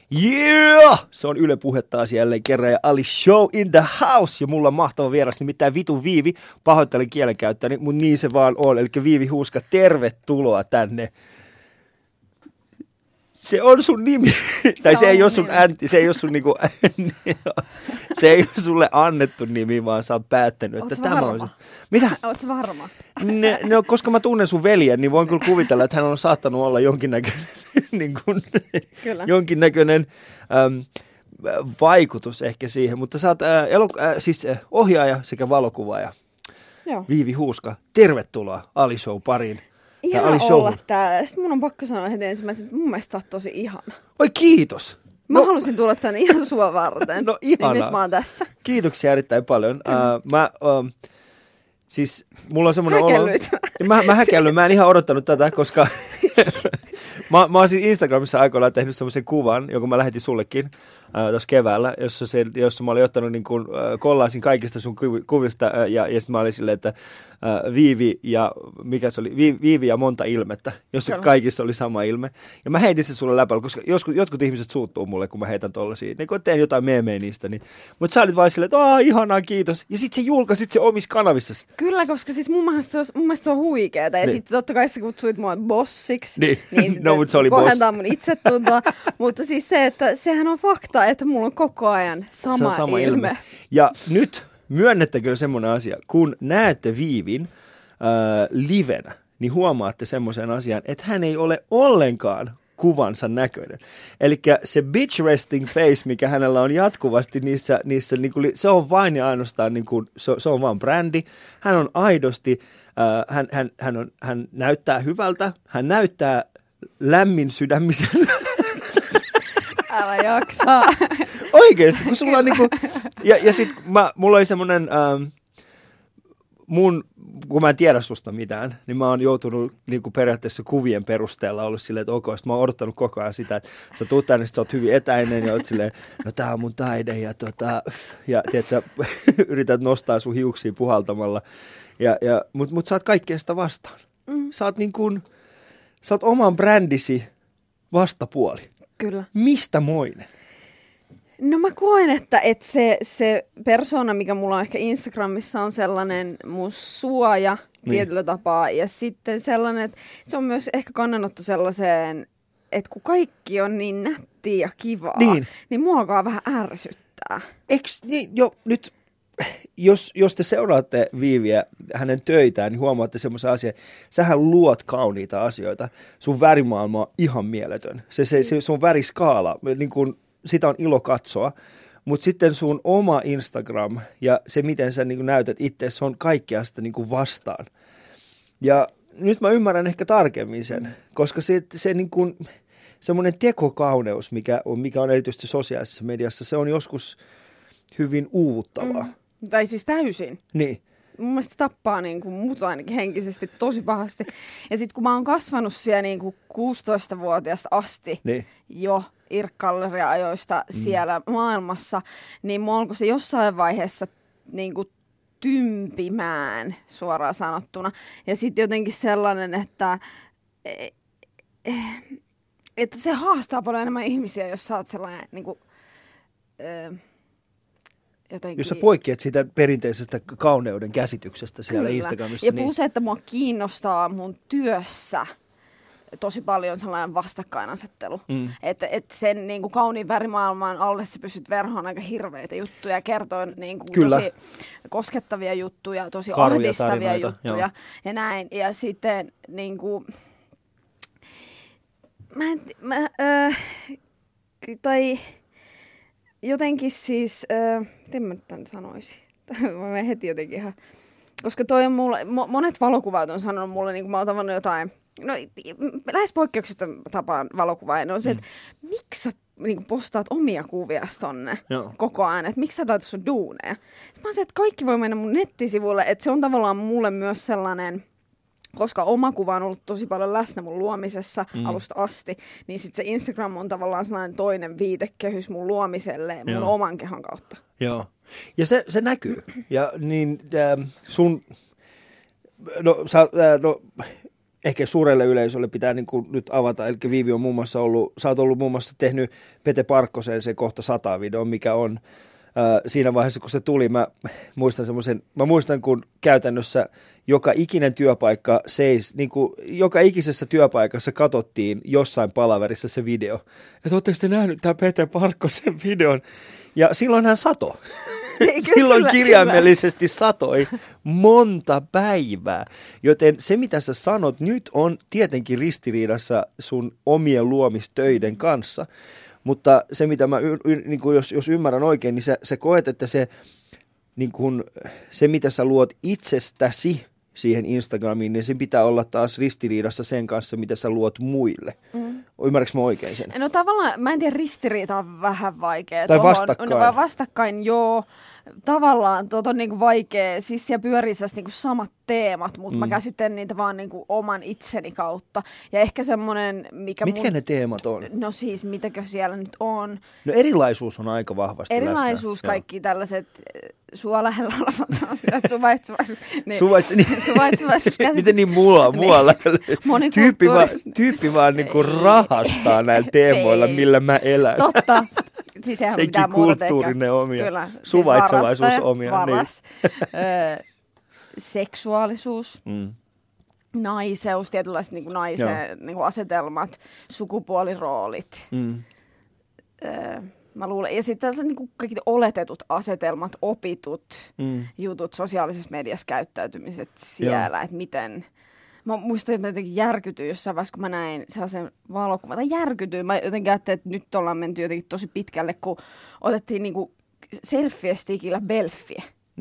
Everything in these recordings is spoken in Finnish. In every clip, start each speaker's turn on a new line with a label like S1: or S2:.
S1: Yeah! Se on Yle Puhe taas jälleen kerran ja Ali Show in the house. Ja mulla on mahtava vieras, nimittäin Vitu Viivi. Pahoittelen kielenkäyttäni, mutta niin se vaan on. Eli Viivi Huuska, tervetuloa tänne. Se on sun nimi. Tai se ei ole sun äänti, se ei ole sun niinku, se ei ole sulle annettu nimi, vaan sä oot päättänyt, että tämä on se. Mitä?
S2: Ootko varma?
S1: No, koska mä tunnen sun veljen, niin voin kyllä kuvitella, että hän on saattanut olla jonkinnäköinen vaikutus ehkä siihen. Mutta sä oot ohjaaja sekä valokuvaaja.
S2: Joo.
S1: Viivi Huuska, tervetuloa Ali Show pariin.
S2: Ihana olla täällä. Sitten mun on pakko sanoa heti ensimmäisenä, että mun mielestä sä oot tosi ihana.
S1: Oi kiitos!
S2: Mä halusin tulla tänne ihan sua varten.
S1: No ihanaa.
S2: Niin nyt mä oon tässä.
S1: Kiitoksia erittäin paljon. Siis mulla on semmoinen olo. Mä häkellyin. Mä en ihan odottanut tätä, koska mä oon siis Instagramissa aikoinaan tehnyt semmoisen kuvan, jonka mä lähetin sullekin tuossa keväällä, jossa mä olin ottanut niin kuin kollaasin kaikista sun kuvista ja sitten mä olin silleen, että Viivi ja Viivi ja monta ilmettä, jossa kaikissa oli sama ilme. Ja mä heitin se sulle läpällä, koska jotkut ihmiset suuttuu mulle, kun mä heitän tollasia. Niin kun teen jotain meemejä niistä. Niin. Mutta sä olit vaan silleen, että ihanaa, kiitos. Ja sit sä julkaisit se omissa kanavissasi.
S2: Kyllä, koska siis mun mielestä se on huikeeta. Ja sitten totta kai sä kutsuit mua bossiksi.
S1: Niin no, mutta se oli
S2: kohentaa mun itsetuntoa. Mutta siis se, että sehän on fakta, että mulla on koko ajan sama ilme.
S1: Ja nyt myönnettäkö semmoinen asia, kun näette Viivin livenä, niin huomaatte semmoisen asian, että hän ei ole ollenkaan kuvansa näköinen. Eli se bitch resting face, mikä hänellä on jatkuvasti niissä niinku, se on vain ja ainoastaan, niinku, se on vaan brändi. Hän on aidosti, hän näyttää hyvältä, hän näyttää lämmin sydämiseltä.
S2: Älä jaksaa.
S1: Oikeesti, kun sulla on niinku, ja sit mulla oli semmonen, kun mä en tiedä susta mitään, niin mä oon joutunut niinku periaatteessa kuvien perusteella ollut silleen, että ok, sit mä oon odottanut koko ajan sitä, että sä tuut tänne, sit sä oot hyvin etäinen ja oot silleen, no tää on mun taide ja tiedät sä, yrität nostaa sun hiuksia puhaltamalla, mut sä oot kaikkea sitä vastaan. Sä oot oman brändisi vastapuoli.
S2: Kyllä.
S1: Mistä moinen?
S2: No mä koen, että se persona, mikä mulla on ehkä Instagramissa, on sellainen mun suoja tietyllä tapaa. Ja sitten sellainen, että se on myös ehkä kannanotto sellaiseen, että kun kaikki on niin nättiä ja kivaa, niin mua alkaa vähän ärsyttää.
S1: Eiks niin, nyt jos te seuraatte Viiviä, hänen töitään, niin huomaatte semmoisen asian, sähän luot kauniita asioita. Sun värimaailma on ihan mieletön. Se sun väriskaala, niin kun, sitä on ilo katsoa, mutta sitten sun oma Instagram ja se, miten sä niin kun näytät itse, se on kaikkea sitä niin kun vastaan. Ja nyt mä ymmärrän ehkä tarkemmin sen, koska se niin kun, semmoinen tekokauneus, mikä on erityisesti sosiaalisessa mediassa, se on joskus hyvin uuvuttavaa.
S2: Tai siis täysin.
S1: Niin.
S2: Mun mielestä tappaa niin kuin mut ainakin henkisesti tosi pahasti. Ja sit kun mä oon kasvanut siellä niin kuin 16-vuotiaasta asti jo Irk-galleria-ajoista siellä maailmassa, niin mua alkoi se jossain vaiheessa niin kuin tympimään suoraan sanottuna. Ja sit jotenkin sellainen, että se haastaa paljon enemmän ihmisiä, jos sä oot sellainen niin kuin, jotenkin.
S1: Jos sä poikkeat siitä perinteisestä kauneuden käsityksestä siellä Instagramissa.
S2: Ja plus, että mua kiinnostaa mun työssä tosi paljon sellainen vastakkainasettelu. Että sen niin kuin kauniin värimaailman alle sä pystyt verhoon aika hirveitä juttuja, kertoen niin kuin tosi koskettavia juttuja, tosi
S1: karuja
S2: ahdistavia
S1: tarinoita,
S2: juttuja ja näin. Ja sitten niin kuin, tai jotenkin siis, miten mä tämän sanoisin? Mä heti jotenkin ihan, koska toi on mulle, monet valokuvat on sanonut mulle, niin kun mä oon tavannut jotain, no lähes poikkeuksesta tapaan valokuvaa, ne on se, että miksi sä niin postaat omia kuvia tonne koko ajan, että miksi sä taitat sun duuneja? Sitten mä oon se, että kaikki voi mennä mun nettisivuille, että se on tavallaan mulle myös sellainen, koska oma kuva on ollut tosi paljon läsnä mun luomisessa alusta asti, niin sitten se Instagram on tavallaan sellainen toinen viitekehys mun luomiselle mun oman kehon kautta.
S1: Joo. Ja se näkyy. Ja niin sun, ehkä suurelle yleisölle pitää niin kuin nyt avata. Eli Viivi on muun muassa sä oot ollut muun muassa tehnyt Pete Parkkoseen se kohta 100 video, mikä on siinä vaiheessa, kun se tuli, mä muistan, kun käytännössä joka ikinen työpaikka niin kuin joka ikisessä työpaikassa katsottiin jossain palaverissa se video. Että ootteko te nähnyt tämän Pete Parkkosen videon? Ja silloin hän satoi. Silloin kirjaimellisesti satoi monta päivää. Joten se, mitä sä sanot nyt, on tietenkin ristiriidassa sun omien luomistöiden kanssa. Mutta se, mitä mä, niin kuin jos ymmärrän oikein, niin sä koet, että se, mitä sä luot itsestäsi siihen Instagramiin, niin sen pitää olla taas ristiriidassa sen kanssa, mitä sä luot muille. Ymmärrätkö mä oikein sen?
S2: No tavallaan, mä en tiedä, ristiriita on vähän vaikea.
S1: Tai vastakkain.
S2: No, vastakkain, joo. Tavallaan on niinku vaikea, siis siellä pyörii niinku samat teemat, mutta mä käsittelen niitä vaan niinku oman itseni kautta. Ja ehkä semmoinen, mikä
S1: mitkä ne teemat on?
S2: No siis, mitäkö siellä nyt on?
S1: No erilaisuus on aika vahvasti
S2: erilaisuus, läsnä. Kaikki tällaiset sua lähellä olevat asiat, suvaitsevaisuus.
S1: Miten niin mua lähellä? Tyyppi vaan niinku rahastaa näillä teemoilla, millä mä elän.
S2: Totta. Siis
S1: sekin kulttuurinen omia.
S2: Kyllä.
S1: Suvaitsevaisuus omia.
S2: Varas. Niin. Seksuaalisuus. Naiseus, tietynlaiset niin naisen niin asetelmat, sukupuoliroolit. Mä luulen. Ja sitten tällaiset niin kaikki oletetut asetelmat, opitut jutut sosiaalisessa mediassa, käyttäytymiset siellä, että miten. Mä muistan, että jotenkin järkytyin jossain vaiheessa, kun mä näin sellaisen valokuvan. Tai järkytyin. Mä jotenkin ajattelin, että nyt ollaan menty jotenkin tosi pitkälle, kun otettiin niinku selfie-stikillä belfie.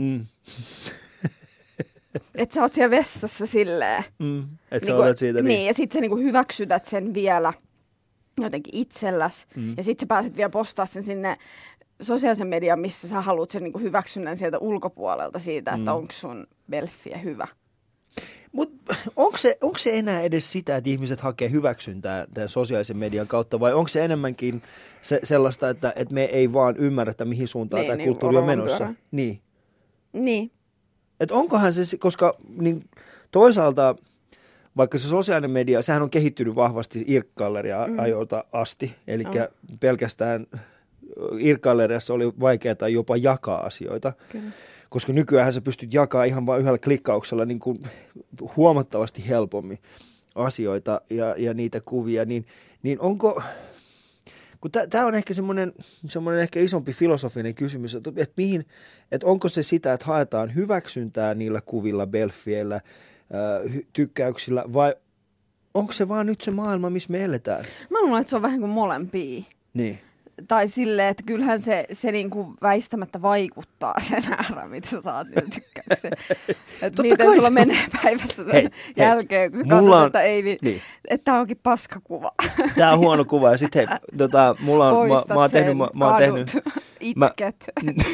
S2: Että sä oot siellä vessassa silleen.
S1: Että sä otat siitä
S2: niin. Ja sit sä niinku hyväksytät sen vielä jotenkin itselläs. Ja sit sä pääset vielä postaa sen sinne sosiaalisen median, missä sä haluat sen niinku hyväksynnän sieltä ulkopuolelta siitä, että onko sun belfie hyvä.
S1: Mutta onko se enää edes sitä, että ihmiset hakee hyväksyntää tämän sosiaalisen median kautta, vai onko se enemmänkin sellaista, että me ei vaan ymmärretä, mihin suuntaan tämä kulttuuri on menossa?
S2: Niin.
S1: Että onkohan se, koska niin toisaalta vaikka se sosiaalinen media, sehän on kehittynyt vahvasti IRC-galleria-ajoilta asti, eli pelkästään IRC-galleriassa oli vaikeaa jopa jakaa asioita. Kyllä. Koska nykyään sä pystyt jakamaan ihan vain yhdellä klikkauksella niin kuin huomattavasti helpommin asioita ja niitä kuvia, niin onko, kun tämä on ehkä semmoinen ehkä isompi filosofinen kysymys, että onko se sitä, että haetaan hyväksyntää niillä kuvilla, belfieillä, tykkäyksillä, vai onko se vaan nyt se maailma, missä me eletään?
S2: Mä luulen, että se on vähän kuin molempia.
S1: Niin.
S2: Tai silleen, että kyllähän se niinku väistämättä vaikuttaa sen määrään, mitä sä saat niitä tykkäyksiä. Että miten sulla menee päivässä jälkeen, kun sä katsot, että niin. Että tää onkin paskakuva. Tää
S1: on huono kuva. Ja sit mulla on, mä oon tehnyt,
S2: itket.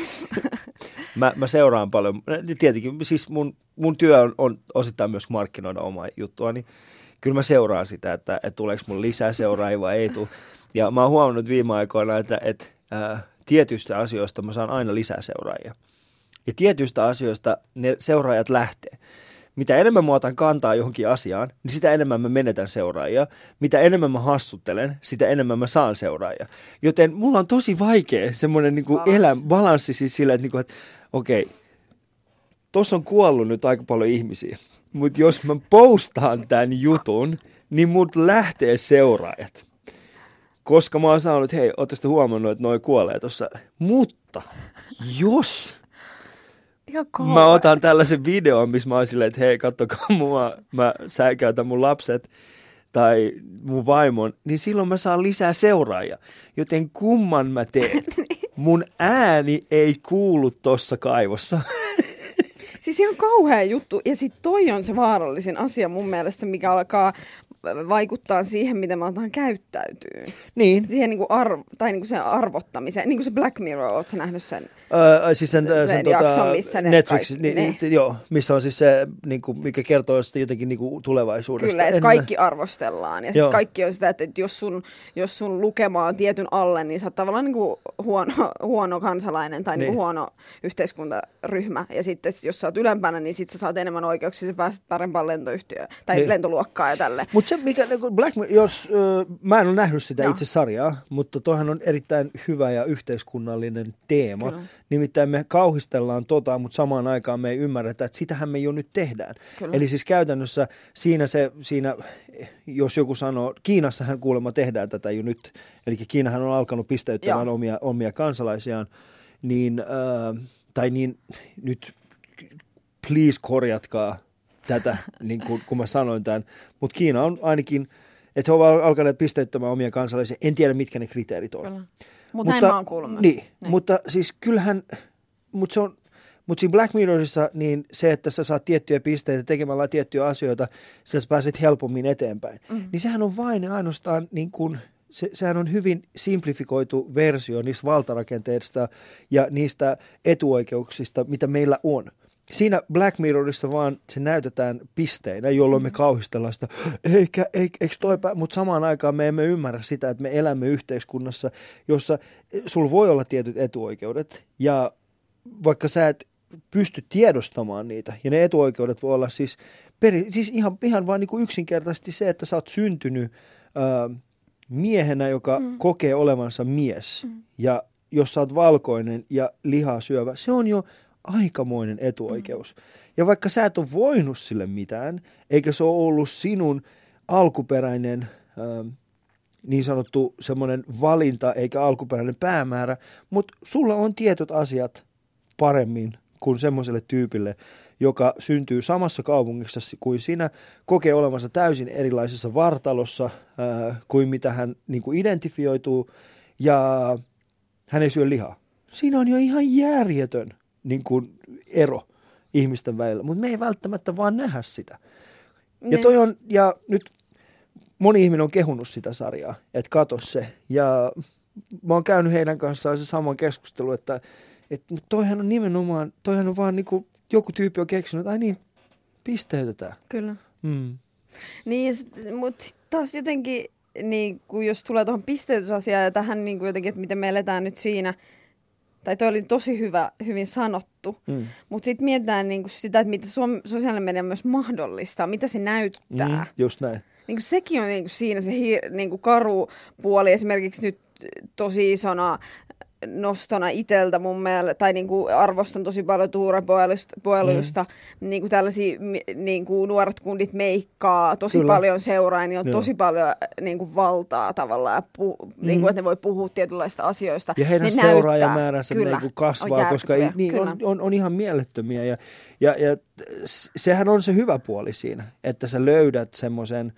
S1: Mä seuraan paljon. Tietenkin, siis mun työ on osittain myös markkinoida omaa juttua, niin kyllä mä seuraan sitä, että tuleeko mun lisää seuraajia vai ei tule. Ja mä oon huomannut viime aikoina, että tietyistä asioista mä saan aina lisää seuraajia. Ja tietyistä asioista ne seuraajat lähtee. Mitä enemmän mä otan kantaa johonkin asiaan, niin sitä enemmän mä menetän seuraajia. Mitä enemmän mä hassuttelen, sitä enemmän mä saan seuraajia. Joten mulla on tosi vaikea semmoinen niin balanssi siis sillä, että, että okei, tossa on kuollut nyt aika paljon ihmisiä. Mutta jos mä postaan tämän jutun, niin mut lähtee seuraajat. Koska mä oon sanonut, että hei, ootte sitten huomannut, että noi kuolee tuossa. Mutta jos mä otan tällaisen videon, missä mä oon silleen, että hei, katsokaa mua, mä säikäytän mun lapset tai mun vaimon, niin silloin mä saan lisää seuraajia. Joten kumman mä teen? Mun ääni ei kuulu tossa kaivossa.
S2: Siis se on kauhea juttu. Ja sit toi on se vaarallisin asia mun mielestä, mikä alkaa vaikuttaa siihen, miten me aletaan käyttäytyy.
S1: Niin.
S2: Siihen niinku sen arvottamiseen. Niin kuin se Black Mirror, ootko sä nähnyt sen?
S1: Siis sen
S2: jakson, missä ne
S1: Netflix,
S2: kaikki,
S1: joo, missä on siis se, niinku, mikä kertoo sitten jotenkin niinku tulevaisuudesta.
S2: Kyllä, että kaikki arvostellaan. Ja sitten kaikki on sitä, että jos sun lukema on tietyn alle, niin sä oot tavallaan niinku huono kansalainen tai niinku huono yhteiskuntaryhmä. Ja sitten jos sä oot ylempänä, niin sit sä saat enemmän oikeuksia, sä pääset parempaan lentoyhtiöön tai lentoluokkaan ja tälle.
S1: Mutta se, mikä Black Mirror, mä en ole nähnyt sitä itse sarjaa, mutta toihan on erittäin hyvä ja yhteiskunnallinen teema. Kyllä. Nimittäin me kauhistellaan mutta samaan aikaan me ei ymmärretä, että sitähän me jo nyt tehdään. Kyllä. Eli siis käytännössä siinä, jos joku sanoo, Kiinassahan kuulemma tehdään tätä jo nyt, eli Kiinahan on alkanut pisteyttämään omia kansalaisiaan, niin nyt please korjatkaa tätä, niin kun mä sanoin tämän, mutta Kiina on ainakin, että he ovat alkaneet pisteyttämään omia kansalaisia, en tiedä mitkä ne kriteerit on.
S2: Kyllä. Mutta näin mä oon kuullut.
S1: Niin, mutta siis kyllähän, mutta siinä Black Mirrorissa niin se, että sä saat tiettyjä pisteitä tekemällä tiettyjä asioita, sä pääset helpommin eteenpäin. Niin sehän on vain ainoastaan niin kuin, sehän on hyvin simplifikoitu versio niistä valtarakenteista ja niistä etuoikeuksista, mitä meillä on. Siinä Black Mirrorissa vaan se näytetään pisteinä, jolloin me kauhistellaan sitä, eikö toipäin, mutta samaan aikaan me emme ymmärrä sitä, että me elämme yhteiskunnassa, jossa sulla voi olla tietyt etuoikeudet ja vaikka sä et pysty tiedostamaan niitä ja ne etuoikeudet voi olla siis ihan vaan niin kuin yksinkertaisesti se, että sä oot syntynyt miehenä, joka kokee olevansa mies ja jos sä oot valkoinen ja lihaa syövä, se on jo aikamoinen etuoikeus. Ja vaikka sä et ole voinut sille mitään, eikä se ole ollut sinun alkuperäinen niin sanottu semmoinen valinta eikä alkuperäinen päämäärä, mutta sulla on tietyt asiat paremmin kuin semmoiselle tyypille, joka syntyy samassa kaupungissa kuin sinä, kokee olevansa täysin erilaisessa vartalossa kuin mitä hän niin kuin identifioituu ja hän ei syö lihaa. Siinä on jo ihan järjetön niin kuin ero ihmisten välillä, mutta me ei välttämättä vaan nähdä sitä. Ja nyt moni ihminen on kehunut sitä sarjaa, että katso se. Ja mä oon käynyt heidän kanssaan se saman keskustelu, että toihan on nimenomaan, toihan on vaan niin kuin joku tyyppi on keksinyt, että ai niin, pisteytetään.
S2: Kyllä. Niin, mutta taas jotenkin, niin kuin jos tulee tuohon pisteytysasiaan ja tähän niin kuin jotenkin, että miten me eletään nyt siinä, tai toi oli tosi hyvin sanottu, mutta sitten mietitään niinku sitä, että mitä sosiaalinen media myös mahdollistaa, mitä se näyttää.
S1: Just näin.
S2: Niinku sekin on niinku siinä se niinku karu puoli, esimerkiksi nyt tosi isona nostona iteltä mun mielestä, tai niinku arvostan tosi paljon tuurepuolusta, niinku tällaisia niinku nuoret kundit meikkaa, tosi paljon seuraa, niin on tosi paljon niinku valtaa tavallaan, niinku, että ne voi puhua tietynlaista asioista.
S1: Ja heidän seuraajamääränsä niinku kasvaa, koska on ihan mielettömiä. Ja sehän on se hyvä puoli siinä, että sä löydät semmoisen,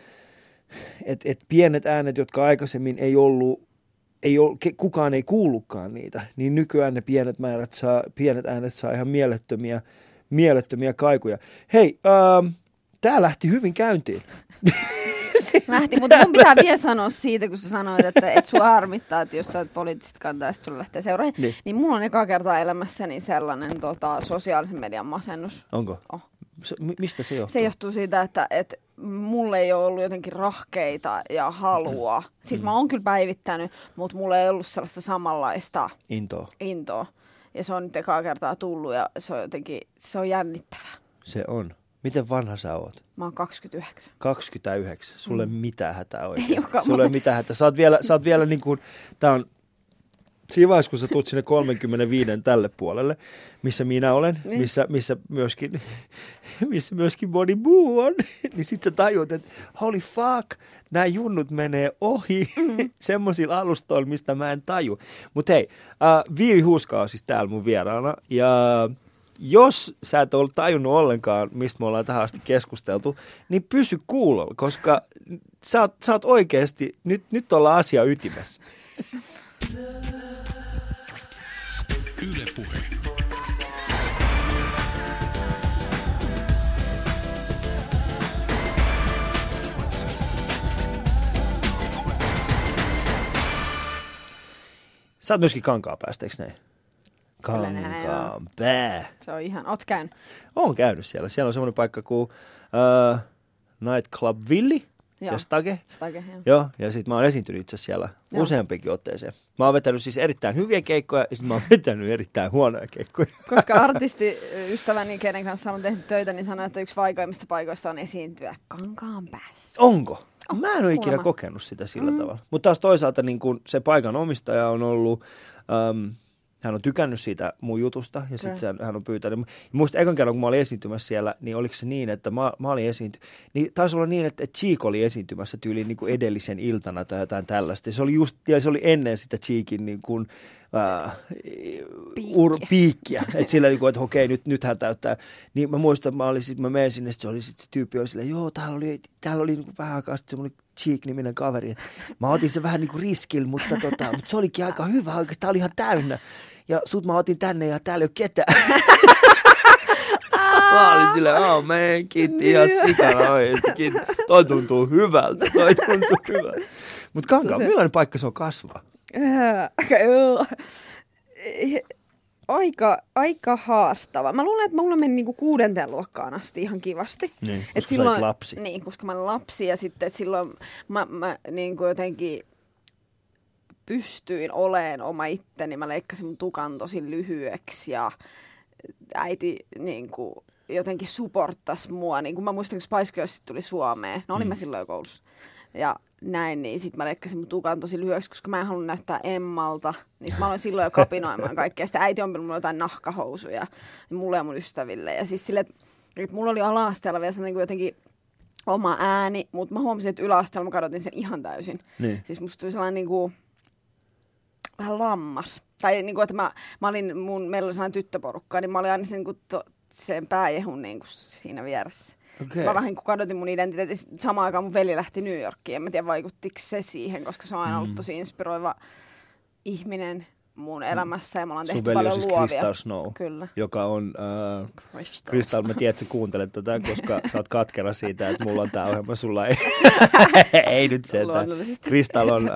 S1: että pienet äänet, jotka aikaisemmin kukaan ei kuullutkaan niitä, niin nykyään ne pienet äänet saa ihan mielettömiä kaikuja. Hei, tää lähti hyvin käyntiin.
S2: Lähti, mutta mun pitää vielä sanoa siitä, kun sä sanoit, että sua harmittaa, että jos sä oot poliittisesti kantaa ja sitten sulle lähtee seuraamaan, niin mulla on eka kertaa elämässäni sellainen sosiaalisen median masennus.
S1: Onko? Mistä se johtuu?
S2: Se johtuu siitä, että mulle ei ole ollut jotenkin rahkeita ja halua. Siis mä oon kyllä päivittänyt, mutta mulla ei ollut sellaista samanlaista intoa. Ja se on nyt ekaa kertaa tullut ja se on jännittävää.
S1: Se on. Miten vanha sä oot?
S2: Mä oon 29.
S1: 29. Sulle ei mitään hätää oikeasti. Sulle ei mitään hätää. Sä oot vielä niin kuin, tää on siinä vaiheessa, kun sä tulet sinne 35 tälle puolelle, missä minä olen, missä myöskin moni muu on, niin sit sä tajuut, että holy fuck, nämä junnut menee ohi semmoisilla alustoilla, mistä mä en taju. Mutta hei, Viivi Huuska on siis täällä mun vieraana, ja jos sä et ole tajunnut ollenkaan, mistä me ollaan tähän asti keskusteltu, niin pysy kuulolla, koska sä oot oikeasti, nyt ollaan asia ytimessä.
S3: Yle Puhe.
S1: Sä oot myöskin Kankaanpäästä, eikö näin?
S2: Kyllä näin on.
S1: Kankaanpää.
S2: Se on ihan, oot käynyt?
S1: Oon käynyt siellä. Siellä on semmoinen paikka kuin Nightclub Villi ja Stage.
S2: Stage, joo.
S1: Joo, ja sitten mä oon esiintynyt itse siellä useampikin otteeseen. Mä oon vetänyt siis erittäin hyviä keikkoja ja sitten mä oon vetänyt erittäin huonoja keikkoja.
S2: Koska artistiystäväni, kenen kanssa on tehnyt töitä, niin sanoi, että yksi vaikeimmista paikoista on esiintyä Kankaanpäässä.
S1: Onko? Mä en ole ikinä
S2: kuulemma.
S1: kokenut sitä sillä tavalla. Mutta taas toisaalta niin kun se paikan omistaja on ollut, hän on tykännyt siitä mun jutusta ja sitten hän on pyytänyt. Muistan ekan kerran, kun mä olin esiintymässä siellä, niin oliko se niin, että mä olin niin taisi olla niin, että Cheek oli esiintymässä tyyliin niin kuin edellisen iltana tai jotain tällaista. Se oli ennen sitä Cheekin niin kuin, piikkiä. Että sillä niin kuin, että okei, nyt hän täyttää. Niin mä muistan, että mä menin sinne, se tyyppi oli silleen, joo, täällä oli niin kuin vähän aikaa sitten semmoinen Cheek-niminen kaveri. Mä otin sen vähän niin kuin riskillä, mutta se olikin aika hyvä, oikeastaan tää oli ihan täynnä. Ja sut mä otin tänne ja täällä ei ole ketään. Mä olin silleen, kiitti ihan sikana oikeesti. Toi tuntuu hyvältä, Mutta Kankaan, millainen paikka se on kasvaa?
S2: Aika haastava. Mä luulen, että mulla meni niinku 6. luokkaan asti ihan kivasti.
S1: Niin, koska sä olit lapsi.
S2: Niin, koska mä olin lapsi ja sitten silloin mä niinku jotenkin pystyin olemaan oma itteni. Mä leikkasin mun tukan tosi lyhyeksi ja äiti niinku jotenkin supporttasi mua. Niin kun mä muistan, kun Spice Girls tuli Suomeen. No olin mä silloin jo koulussa. Ja näin, niin sit mä leikkasin mun tukan tosi lyhyeksi, koska mä en halunnut näyttää Emmalta. Niin mä aloin silloin jo kapinoimaan kaikkea. Sitten äiti on pannut mulle jotain nahkahousuja mulle ja mun ystäville. Ja siis silleen, että mulla oli ala-asteella vielä sellainen jotenkin oma ääni, mutta mä huomasin, että yläasteella mä kadotin sen ihan täysin.
S1: Niin.
S2: Siis musta tuli sellainen niinku vähän lammas. Tai niinku, että mä olin, meillä oli sellainen tyttöporukka, niin mä olin aina sen pääjehun niinku siinä vieressä.
S1: Okay.
S2: Mä vähän kadotin mun identiteetin. Samaan aikaan mun veli lähti New Yorkiin. En mä tiedä, vaikuttiko se siihen, koska se on aina ollut tosi inspiroiva ihminen mun elämässä. Ja me ollaan tehty paljon
S1: siis
S2: luovia.
S1: Crystal Snow,
S2: Kyllä.
S1: joka on... Crystal, mä tiedän, että sä kuuntelet tätä, koska sä oot katkera siitä, että mulla on tää ohjelma, sulla ei. Ei nyt se. Crystal on...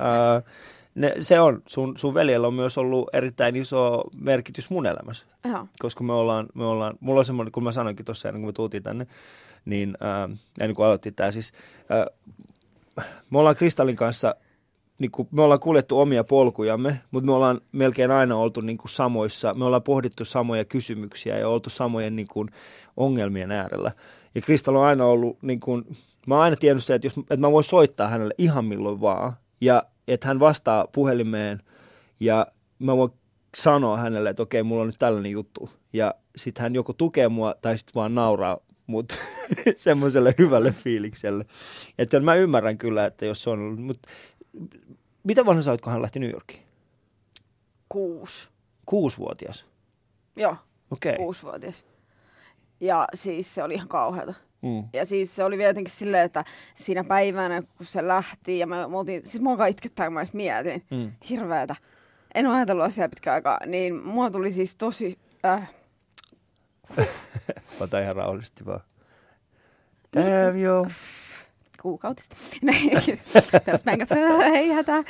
S1: sun veljellä on myös ollut erittäin iso merkitys mun elämässä.
S2: Joo.
S1: Koska mulla on semmoinen, kun mä sanoinkin tuossa ennen kuin me tultiin tänne, niin ennen kuin aloittiin tää siis, me ollaan Kristallin kanssa, niin kuin, me ollaan kuljettu omia polkujamme, mutta me ollaan melkein aina oltu niin kuin samoissa, me ollaan pohdittu samoja kysymyksiä ja oltu samojen niin kuin ongelmien äärellä. Ja Kristall on aina ollut, niin kuin, mä oon aina tiennyt se, että mä voin soittaa hänelle ihan milloin vaan, ja että hän vastaa puhelimeen ja mä voin sanoa hänelle, että okei, mulla on nyt tällainen juttu. Ja sitten hän joko tukee mua tai sitten vaan nauraa mut semmoiselle hyvälle fiilikselle. Että mä ymmärrän kyllä, että jos se on ollut. Mut mitä vanha sä oot, kun hän lähti New Yorkiin?
S2: 6.
S1: 6-vuotias?
S2: Joo,
S1: okei.
S2: 6-vuotias. Ja siis se oli ihan kauheata. Ja siis se oli vielä jotenkin silleen, että siinä päivänä, kun se lähti, ja me oltiin, siis mua alkaa itkettää, kun mä edes mietin, hirveetä. En ole ajatellut asiaa pitkään aikaa, niin mua tuli siis tosi...
S1: Ota ihan rauhallisesti vaan. Damn joo.
S2: Kuukautista. Peruspänkät, ei hätää.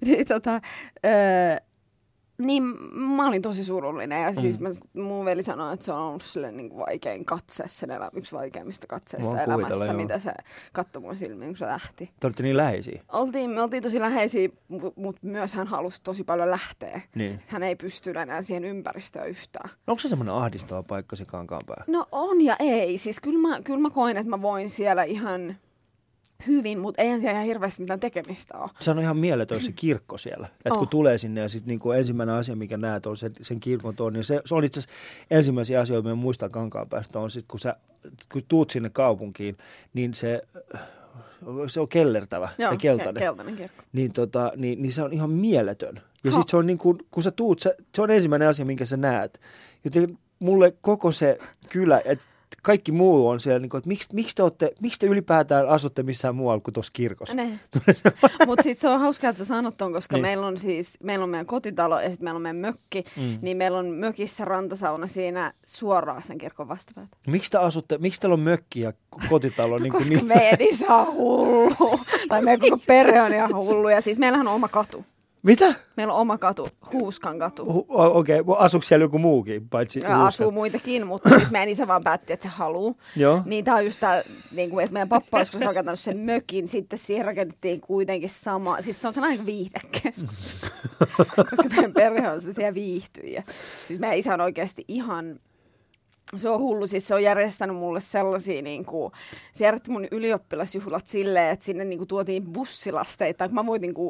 S2: Niin mä olin tosi surullinen ja siis mun veli sanoi, että se on ollut silleen niin kuin vaikein katse, yksi vaikeimmista katseista elämässä, mitä se katsoi mun silmiin, kun se lähti.
S1: Te olitte niin läheisiä?
S2: Me oltiin tosi läheisiä, mutta myös hän halusi tosi paljon lähteä.
S1: Niin.
S2: Hän ei pysty enää siihen ympäristöön yhtään.
S1: No, onko se semmoinen ahdistava paikka se Kankaanpää?
S2: No on ja ei. Siis kyllä mä koin, että mä voin siellä ihan... hyvin, mutta eihän siellä ihan hirveästi mitään tekemistä ole.
S1: Se on ihan mieletön se kirkko siellä. Että kun tulee sinne ja sitten niinku ensimmäinen asia, mikä näet, on sen kirkon tuon. Niin se on itse asiassa ensimmäisiä asioita, mitä muistan Kankaanpäästä, on sitten, kun tuut sinne kaupunkiin, niin se on kellertävä ja keltainen.
S2: Keltainen kirkko.
S1: Niin se on ihan mieletön. Ja sitten se on niin kuin, kun sä tuut, se on ensimmäinen asia, minkä sä näet. Joten mulle koko se kylä, että kaikki muu on siellä, että miksi te ylipäätään asutte missään muualla kuin tuossa kirkossa?
S2: Mutta sitten se on hauskaa, että sä sanot ton, koska meillä on meidän kotitalo ja sitten meillä on meidän mökki, niin meillä on mökissä rantasauna siinä suoraan sen kirkon vastapäätä.
S1: Miksi teillä on mökki ja kotitalo?
S2: Koska meidän isä on hullu, tai meidän koko perhe on ihan hullu, ja siis meillähän on oma katu.
S1: Mitä?
S2: Meillä on oma katu, Huuskan katu.
S1: Okei, asuuko siellä joku muukin, paitsi
S2: Asuu muitakin, mutta siis meidän isä vaan päätti, että se haluu.
S1: Joo.
S2: Niin tää on just tää, niin kuin, että meidän pappa olisi rakentanut sen mökin, sitten siihen rakennettiin kuitenkin sama. Siis se on sellainen viihdekeskus, koska meidän perhe on se siellä viihtyjä. Siis meidän isä on oikeasti ihan... Se on hullu, siis se on järjestänyt mulle sellaisia, niin kuin, se järjestänyt mun ylioppilasjuhlat silleen, että sinne niin kuin, tuotiin bussilasteita, kun mä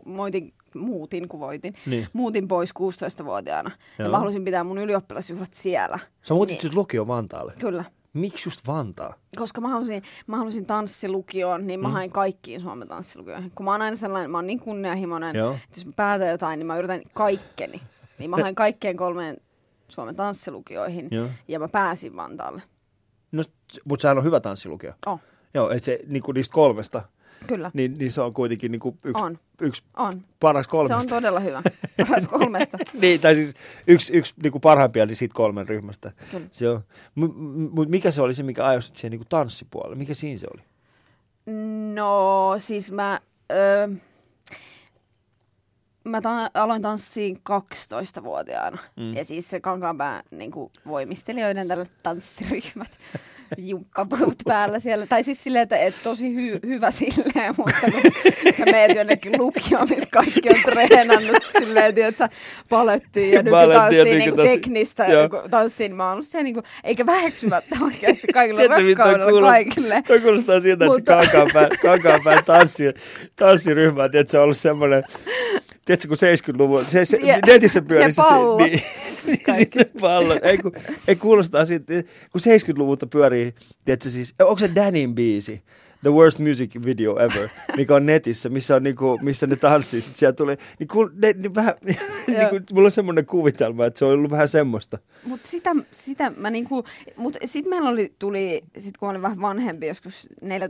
S2: muutin pois 16-vuotiaana. Ja mä halusin pitää mun ylioppilasjuhlat siellä.
S1: Sä muutit sit lukio Vantaalle?
S2: Kyllä.
S1: Miksi just Vantaa?
S2: Koska mä halusin tanssilukioon, niin mä hain kaikkiin Suomen tanssilukioihin. Kun mä oon aina sellainen, mä oon niin kunnianhimoinen, että jos mä päätän jotain, niin mä yritän kaikkeni. Niin mä hain kaikkien 3 Suomen tanssilukioihin ja mä pääsin Vantaalle.
S1: No, mutta sehän on hyvä tanssilukio. Joo, että se niinku niistä 3,
S2: kyllä.
S1: Niin se on kuitenkin niinku yksi
S2: on.
S1: paras 3.
S2: Se on todella hyvä. Paras 3.
S1: Niin, tai siis yksi niinku parhaimpia niin siitä 3 ryhmästä.
S2: Kyllä.
S1: Se on. Mut mikä se oli se, mikä ajoi siihen niinku tanssipuolelle? Mikä siinä se oli?
S2: No, siis mä aloin tanssiin 12-vuotiaana. Ja siis se Kankaanpään niin voimistelijoiden tällaiset tanssiryhmät. Jumppapuvut päällä siellä. Tai siis silleen, että tosi hyvä silleen, mutta kun sä meet jonnekin lukioon, missä kaikki on treenannut silleen, että palettiin ja nykytanssiin niin teknistä tanssiin. Mä oon ollut siellä, niin kuin, eikä väheksymättä oikeasti kaikille rakkaudella kaikille.
S1: Toi kuulostaa siltä, että se Kankaanpään tanssiryhmä, että se on ollut semmoinen... Tiedätkö, kun 70-luvun, netissä pyöri se pallo. Ei kuulostaa siitä, kun 70-luvulta pyörii, tiedätkö siis, onko se Danin biisi, The Worst Music Video Ever, mikä on netissä, missä on niinku, missä ne tanssii, sit siellä tulee, niin vähän, niinku, mulla on semmoinen kuvitelma, että se on ollut vähän semmoista.
S2: Mutta sitä mä niinku, mut sit meillä tuli, sit kun olin vähän vanhempi, joskus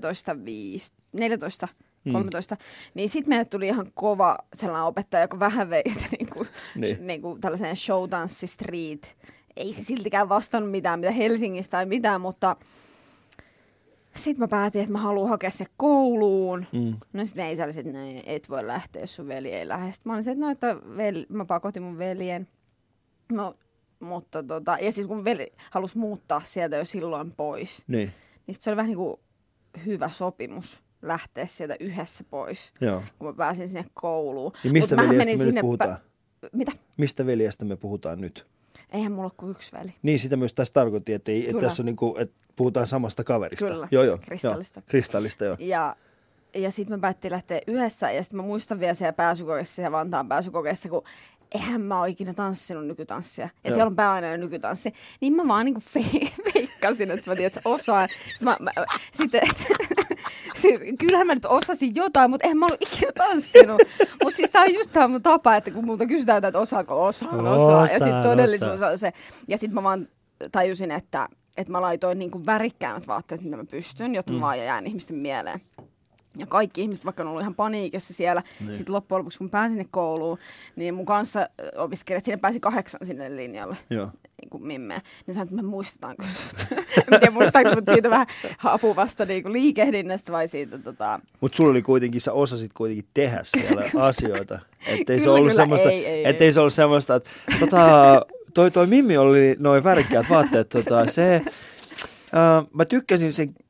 S2: 14, 13, niin sitten meille tuli ihan kova sellainen opettaja, joka vähän vei niinku tällaiseen showtanssi street. Ei se siltikään vastannut mitään, mitä Helsingistä tai mitään, mutta sitten mä päätin, että mä haluan hakea sen kouluun. No sitten ne isä oli, että et voi lähteä, jos sun veli ei lähde. Sitten mä olin se, että mä pakotin mun veljen. No, mutta ja siis kun veli halusi muuttaa sieltä jo silloin pois, niin sitten se oli vähän niin kuin hyvä sopimus lähteä sieltä yhdessä pois, kun mä pääsin sinne kouluun.
S1: Ja mistä veljestä me nyt puhutaan?
S2: Mitä?
S1: Mistä veljestä me puhutaan nyt?
S2: Eihän mulla ole kuin yksi veli.
S1: Niin, sitä myös tässä tarkoitti, että tässä on niinku, että puhutaan samasta kaverista.
S2: Kyllä,
S1: joo.
S2: Kristallista.
S1: Kristallista, joo.
S2: Ja sitten me päättiin lähteä yhdessä, ja sitten mä muistan vielä siellä pääsykokeessa, ja Vantaan pääsykokeessa, kun eihän mä ole ikinä tanssinut nykytanssia. Ja siellä on pääaineena nykytanssi. Niin mä vaan niinku feikkasin, että mä tiedän, että osaan. Sitten siis, kyllähän mä nyt osasin jotain, mutta eihän mä ollut ikinä tanssinut. Mutta siis tää on just tää mun tapa, että kun multa kysytään, että osaako, osaa. Ja sitten todellisuus on se. Ja sitten mä vaan tajusin, että mä laitoin niinku värikkäämät vaatteet, mitä mä pystyn, jotta mä vaan jään ihmisten mieleen. Ja kaikki ihmiset, vaikka on ollut ihan paniikissa siellä, sitten loppujen lopuksi, kun pääsin sinne kouluun, niin mun kanssa opiskelijat, sinne pääsi 8 sinne linjalle, niin kuin mimmeen. Niin sanoin, että me muistetaan kyllä sut. En tiedä muistaanko, mutta siitä vähän apuvasta niin liikehdinnästä vai siitä.
S1: Mutta sulla oli kuitenkin, sä osasit kuitenkin tehdä siellä asioita. Ettei se ollut semmoista, ettei se ollut semmoista, että toi Mimmi oli noin värikkäät vaatteet, mä tykkäsin,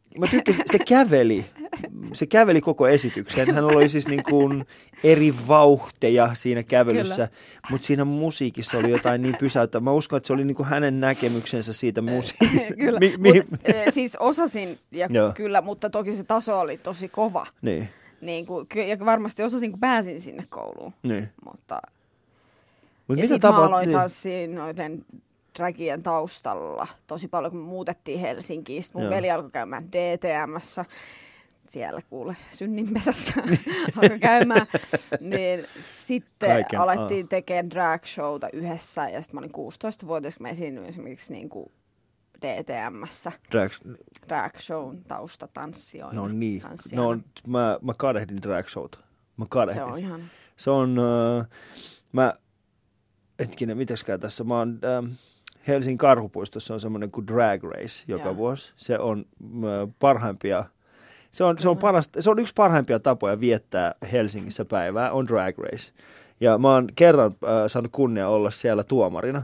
S1: se käveli koko esityksen. Hän oli siis niin kuin eri vauhteja siinä kävelyssä, mutta siinä musiikissa oli jotain niin pysäyttävää. Mä uskon, että se oli niin kuin hänen näkemyksensä siitä musiikista.
S2: Kyllä, siis osasin, kyllä, mutta toki se taso oli tosi kova. Niin kuin, ja varmasti osasin, kun pääsin sinne kouluun. Mutta ja sitten mä aloin tanssiin noiden dragien taustalla tosi paljon, kun me muutettiin Helsinkiin. Sitten mun veli alkoi käymään DTM:ssä. Siellä kuule synninpesässä alkoi käymään. Niin sitten alettiin tekemään drag-showta yhdessä. Ja sitten mä olin 16-vuotias, kun mä esiinnyin esimerkiksi niin kuin DTM:ssä. Drag-shown taustatanssijoina.
S1: No niin. Mä kadehdin drag-showta.
S2: Se on ihan...
S1: Se on... Hetkinen, mitäskään tässä? Mä oon... Helsingin Karhupuistossa on semmoinen kuin Drag Race joka vuosi. Se on parhaimpia... Se on yksi parhaimpia tapoja viettää Helsingissä päivää, on Drag Race. Ja mä oon kerran saanut kunnia olla siellä tuomarina.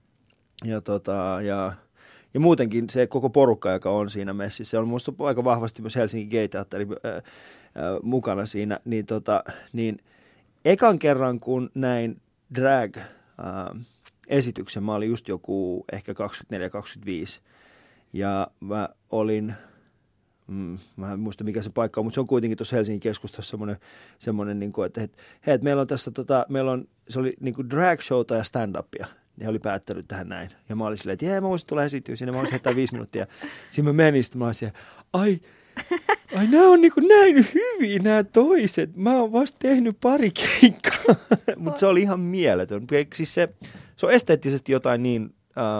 S1: Ja muutenkin se koko porukka, joka on siinä messissä, se on musta aika vahvasti myös Helsingin Gay-teatteri mukana siinä. Niin ekan kerran, kun näin drag-esityksen, mä olin just joku ehkä 24-25. Ja mä olin, mä en muista mikä se paikka on, mutta se on kuitenkin tuossa Helsingin keskustassa semmoinen niin kuin, että hei, meillä on tässä, se oli niin kuin drag-showta ja stand-upia. He oli päättänyt tähän näin. Ja mä olin silleen, että mä voisin tulla esityä sinne, mä voisin heittää 5 minuuttia. Siinä mä menin, sitten mä olin siellä, ai nämä on niin kuin näin hyviä nämä toiset. Mä oon vasta tehnyt pari keikkaa. Mutta se oli ihan mieletön. Siis se on esteettisesti jotain niin,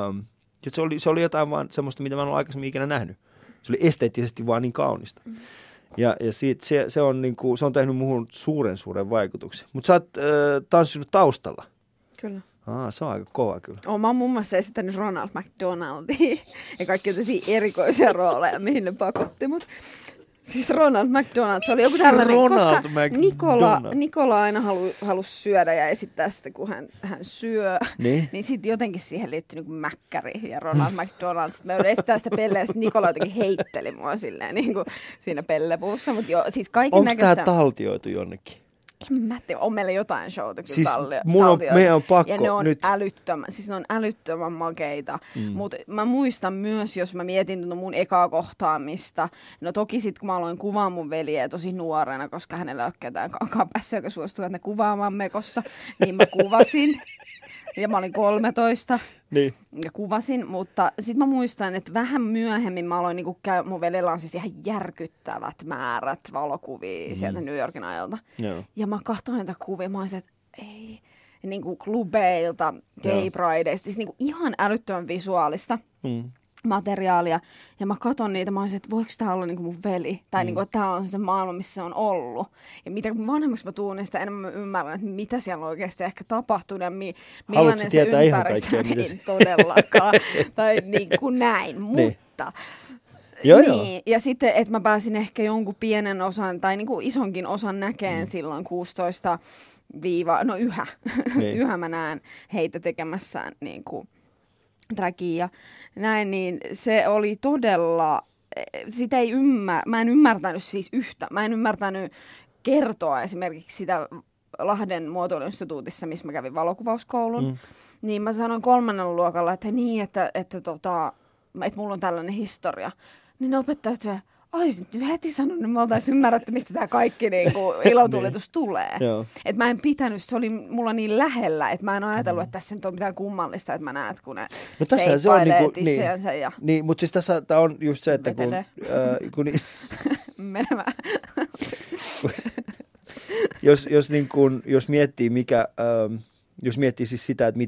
S1: se oli jotain vaan semmoista, mitä mä en ole aikaisemmin ikinä nähnyt. Se oli esteettisesti vaan niin kaunista. Ja siitä, se on tehnyt muuhun suuren vaikutuksen. Mutta sä oot tanssinut taustalla.
S2: Kyllä.
S1: Se on aika kova kyllä.
S2: Mä oon muun muassa esittänyt Ronald McDonaldia ja kaikkia tosi erikoisia rooleja, mihin ne pakotti mut. Siis Ronald McDonald, se oli joku tällainen, koska Nikola aina halusi syödä ja esittää sitä, kun hän syö. Niin sitten jotenkin siihen liittyi niinku Mäkkäri ja Ronald McDonald. Sitten mä joudun esittää sitä pelleä ja sitten Nikola jotenkin heitteli mua silleen niin kuin siinä pellepuussa. Siis
S1: onko tää taltioitu jonnekin?
S2: En mä tiedä, on meillä jotain showta kyllä
S1: siis
S2: taltioita.
S1: Meidän on pakko
S2: ja ne on
S1: nyt.
S2: ne on älyttömän makeita. Mutta mä muistan myös, jos mä mietin mun ekaa kohtaamista. No toki sit kun mä aloin kuvaa mun veljeä tosi nuorena, koska hänellä ei ole ketään kankaanpässä, joka suostui tänne kuvaamaan mekossa, niin mä kuvasin. Ja mä olin 13 ja kuvasin, mutta sitten mä muistan, että vähän myöhemmin mä aloin niinku mun veljellä on siis ihan järkyttävät määrät valokuvia sieltä New Yorkin ajalta. Ja mä katsoin niitä kuvia, mä olisin, että ei, niinku klubeilta, gay prideista, siis niinku ihan älyttömän visuaalista materiaalia. Ja mä katon niitä, mä olisin, että voiko tää olla niinku mun veli? Tai niinku, että tää on se maailma, missä se on ollut. Ja mitä vanhemmaksi mä tuun, niin sitä enemmän mä ymmärrän, että mitä siellä oikeasti ehkä tapahtuu ja millainen se ympäristö on. Niin todellakaan. Tai niinku näin, mutta... Niin. Ja sitten, että mä pääsin ehkä jonkun pienen osan tai niinku isonkin osan näkeen silloin 16 yhä mä näen heitä tekemässään niinku dragia ja näin, niin se oli todella, mä en ymmärtänyt siis mä en ymmärtänyt kertoa esimerkiksi sitä Lahden muotoiluinstituutissa, missä mä kävin valokuvauskoulun, niin mä sanoin 3. luokalla, että mulla on tällainen historia, niin ne opettajat se, olisit nyt heti sanonut, niin me oltaisiin ymmärretty, mistä tämä kaikki niinku ilotulitus tulee. Että mä en pitänyt, se oli mulla niin lähellä, että mä en ajatellut, että tässä nyt on mitään kummallista, että mä näet, kun ne seippailee tissiänsä.
S1: Niin, mutta siis tässä on just se, että kun
S2: menemään.
S1: jos miettii jos miettii siis sitä, että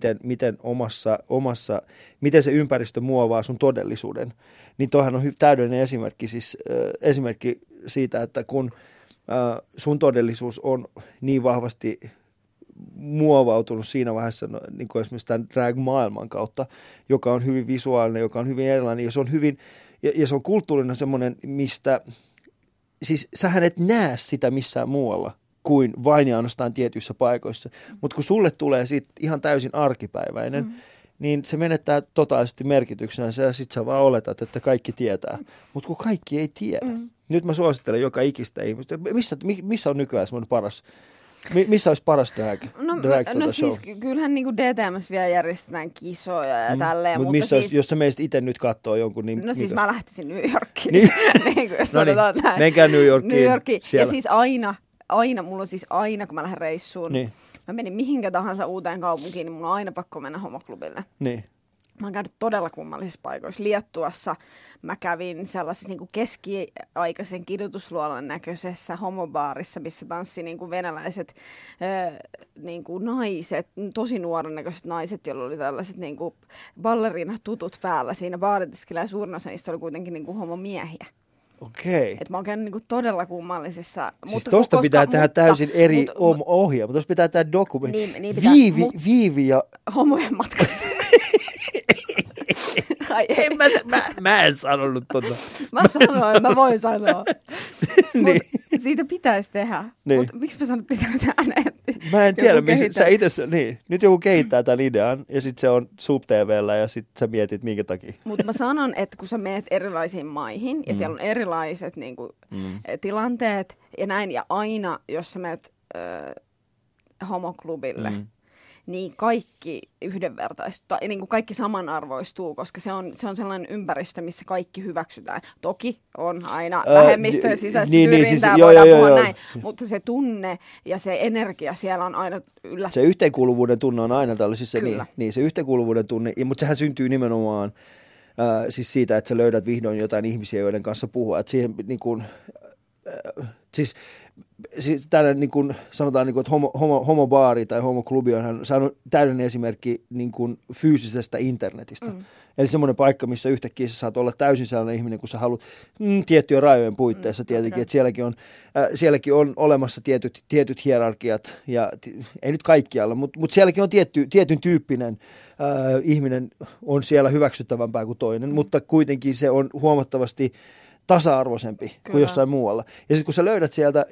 S1: miten se ympäristö muovaa sun todellisuuden, niin toihan on täydellinen esimerkki siitä, että kun sun todellisuus on niin vahvasti muovautunut siinä vaiheessa, niin kuin esimerkiksi tämän drag-maailman kautta, joka on hyvin visuaalinen, joka on hyvin erilainen, ja se on hyvin, ja se on kulttuurinen semmoinen, mistä, siis sähän et näe sitä missään muualla kuin vain ja ainoastaan tietyissä paikoissa. Mutta kun sulle tulee siitä ihan täysin arkipäiväinen, niin se menettää totaalisesti merkityksenä ja sit sä vaan oletat, että kaikki tietää. Mutta kun kaikki ei tiedä. Nyt mä suosittelen joka ikistä ihmistä. Missä on nykyään semmoinen paras? Missä olisi paras drag
S2: no siis kyllähän niinku DTM:ssä vielä järjestetään kisoja ja tälleen.
S1: Mutta missä siis, jos sä meistä itse nyt katsoo jonkun, niin...
S2: No siis mä lähtisin New Yorkiin. niin kuin jos sanotaan näin.
S1: Menkää New Yorkiin.
S2: Ja siis aina, mulla on siis aina, kun mä lähden reissuun, mä menin mihinkä tahansa uuteen kaupunkiin, niin mulla on aina pakko mennä homoklubille.
S1: Niin.
S2: Mä oon käynyt todella kummallisissa paikoissa. Liettuassa mä kävin sellaisessa niin kuin keskiaikaisen kidutusluolan näköisessä homobaarissa, missä tanssi niin kuin venäläiset niin kuin naiset, tosi nuoren näköiset naiset, joilla oli tällaiset niin kuin ballerina-tutut päällä siinä baaritiskillä, ja suurin osa niistä oli kuitenkin niin kuin homomiehiä.
S1: Okei.
S2: Että mä oon käynyt niinku todella kummallisissa.
S1: Siis tosta pitää tehdä täysin eri ohjelma. Tosta pitää tehdä dokumentti.
S2: Niin
S1: Viivi ja...
S2: Homojen matkassa.
S1: Mä en sanonut tota.
S2: Mä sanoin, mä voin sanoa.
S1: Niin.
S2: Mut siitä pitäisi tehdä.
S1: Niin.
S2: Mutta miksi mä sanottiin ääneen?
S1: Mä en tiedä, missä sä itse, niin. Nyt joku kehittää tämän idean ja sitten se on SubTV:llä ja sitten sä mietit minkä takia.
S2: Mutta mä sanon, että kun sä meet erilaisiin maihin ja siellä on erilaiset niinku, tilanteet ja näin, ja aina jos sä meet homoklubille, niin kaikki yhdenvertaistuu, niin kuin kaikki samanarvoistuu, koska se on sellainen ympäristö, missä kaikki hyväksytään. Toki on aina vähemmistöjen sisäistä syrjintää, voidaan puhua näin, mutta se tunne ja se energia siellä on aina
S1: Se yhteenkuuluvuuden tunne on aina tällaisissa, niin se yhteenkuuluvuuden tunne, mutta sehän syntyy nimenomaan siis siitä, että sä löydät vihdoin jotain ihmisiä, joiden kanssa puhua. Että siihen niin kuin, siis tällainen, niin kuin, sanotaan, niin kuin, että homobaari tai homoklubi on saanut täydellinen esimerkki niin kuin, fyysisestä internetistä. Eli semmoinen paikka, missä yhtäkkiä sä saat olla täysin sellainen ihminen, kun sä haluat tiettyjen rajojen puitteissa tietenkin. Että sielläkin on olemassa tietyt hierarkiat, ja ei nyt kaikkialla, mutta sielläkin on tietyn tyyppinen ihminen on siellä hyväksyttävämpää kuin toinen, mutta kuitenkin se on huomattavasti tasa-arvoisempi kuin jossain muualla. Ja sitten kun sä löydät sieltä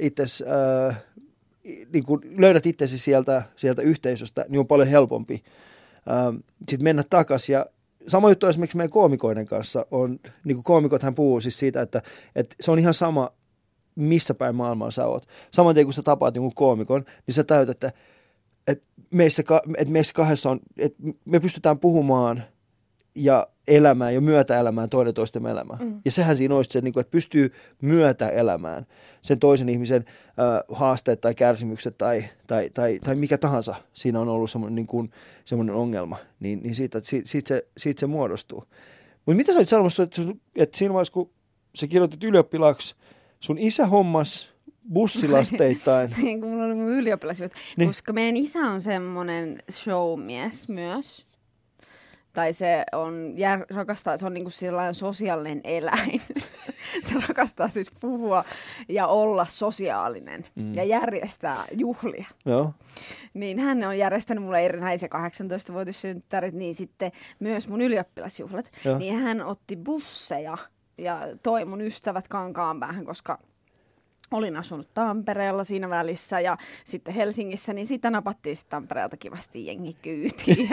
S1: itsesi sieltä yhteisöstä, niin on paljon helpompi sitten mennä takaisin. Ja sama juttu esimerkiksi meidän koomikoiden kanssa on, niin kuin koomikothan puhuu siis siitä, että se on ihan sama, missä päin maailmaa sä oot. Samoin kun sä tapaat jonkun koomikon, niin sä täytät, että meissä kahdessa on, että me pystytään puhumaan ja elämään ja myötäelämään toinen toistemme elämää. Ja sehän siinä olisi se, että pystyy myötäelämään sen toisen ihmisen haasteet tai kärsimykset tai mikä tahansa siinä on ollut semmoinen ongelma, niin siitä se muodostuu. Mutta mitä sä olit sanomassa, että siinä vaiheessa, kun sä kirjoitit ylioppilaaksi, sun isä hommas bussilasteittain.
S2: Niin kuin mulla oli mun ylioppilasjuut. Niin. Koska meidän isä on semmoinen showmies myös. Tai se on, rakastaa, se on niinku sellainen sosiaalinen eläin. Se rakastaa siis puhua ja olla sosiaalinen ja järjestää juhlia.
S1: Joo.
S2: Niin hän on järjestänyt mulle erinäisiä 18-vuotissynttärit, niin sitten myös mun ylioppilasjuhlat. Joo. Niin hän otti busseja ja toi mun ystävät Kankaanpäähän, koska olin asunut Tampereella siinä välissä ja sitten Helsingissä, niin sitä napattiin sitten Tampereelta kivasti jengi kyytiin.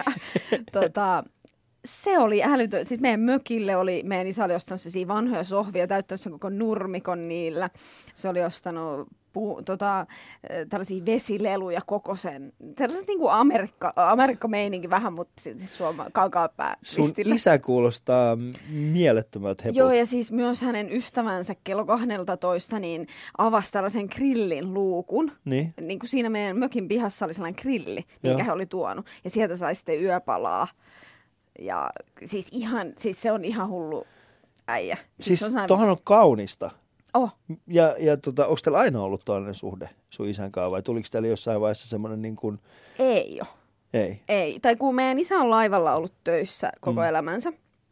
S2: Se oli älytön. Sitten meidän mökille meidän isä oli ostanut sellaisia vanhoja sohvia, täyttänyt sen koko nurmikon niillä. Se oli ostanut tällaisia vesileluja koko sen. Sellaiset niin kuin Amerikka-meininki vähän, mutta siis Kankaanpää
S1: Sun isä kuulostaa mielettömältä hepulta.
S2: Joo, ja siis myös hänen ystävänsä kello 12 niin avasi tällaisen grillin luukun. Niin kuin siinä meidän mökin pihassa oli sellainen grilli, minkä he oli tuonut. Ja sieltä sai sitten yöpalaa. Ja siis se on ihan hullu äijä.
S1: Siis tohan on kaunista. Ja onko teillä aina ollut tällainen suhde sun isän kanssa vai tuliko teillä jossain vaiheessa semmoinen niin kuin...
S2: Ei ole. Ei. Tai kun meidän isä on laivalla ollut töissä koko elämänsä.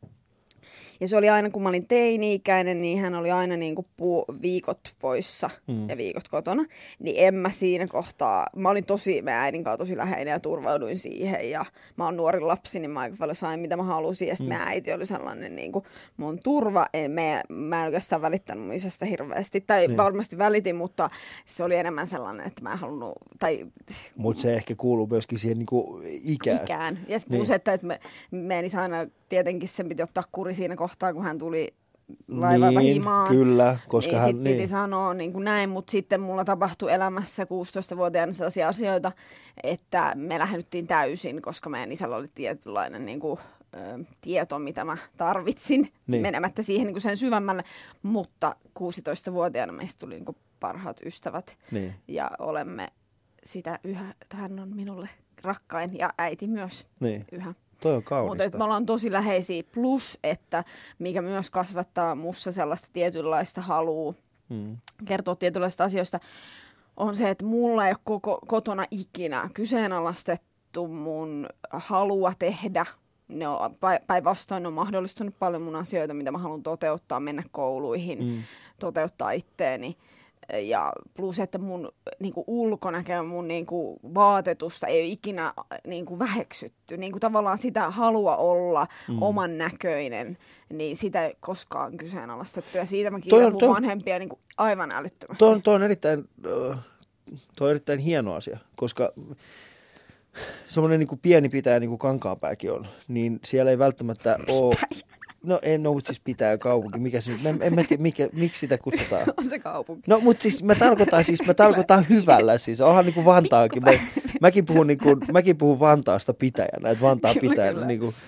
S2: Ja se oli aina, kun mä olin teini-ikäinen, niin hän oli aina niin kuin viikot poissa ja viikot kotona. Niin en mä siinä kohtaa, mä olin meidän äidin kanssa tosi läheinen ja turvauduin siihen. Ja mä oon nuori lapsi, niin mä aika paljon sain mitä mä halusin. Ja sitten meidän äiti oli sellainen niin kuin mun turva. Mä en oikeastaan välittänyt mun isästä hirveästi. Tai varmasti välitin, mutta se oli enemmän sellainen, että mä en halunnut...
S1: Mutta se ehkä kuuluu myöskin siihen niin kuin ikään.
S2: Ja plus, että meidän isä aina tietenkin sen piti ottaa kuri siinä kohtaa, kun hän tuli laivalta himaan.
S1: Kyllä, koska
S2: niin
S1: hän...
S2: Sitten piti sanoa niin kuin näin, mutta sitten mulla tapahtui elämässä 16-vuotiaana sellaisia asioita, että me lähdettiin täysin, koska meidän isällä oli tietynlainen niin kuin, tieto, mitä mä tarvitsin, menemättä siihen niin kuin sen syvemmälle. Mutta 16-vuotiaana meistä tuli niin kuin parhaat ystävät ja olemme sitä yhä, hän on minulle rakkain ja äiti myös yhä.
S1: Toi on kaunista.
S2: Mutta me ollaan tosi läheisiä, plus että mikä myös kasvattaa mussa sellaista tietynlaista halua kertoa tietynlaista asioista, on se, että mulla ei ole kotona ikinä kyseenalaistettu mun halua tehdä. Päinvastoin ne on mahdollistunut paljon mun asioita, mitä mä haluan toteuttaa, mennä kouluihin, toteuttaa itteeni. Ja plus, että mun niinku ulkonäkö, mun niinku vaatetusta ei ole ikinä niinku väheksytty. Niinku tavallaan sitä halua olla oman näköinen, niin sitä ei koskaan kyseenalaistettu. Ja siitä mä kiitän mun vanhempia niinku aivan älyttömästi.
S1: Tuo on erittäin hieno asia, koska semmoinen niin kuin pieni pitäjä, niin kuin Kankaanpääkin on, niin siellä ei välttämättä ole... No en ole siis pitäjä kaupunki, mikä se nyt, en mä tiedä, miksi sitä kutsutaan.
S2: On se kaupunki.
S1: No mutta siis mä tarkoitan hyvällä siis, onhan niin kuin Vantaakin. Mäkin puhun Vantaasta pitäjänä, että Vantaa pitäjänä.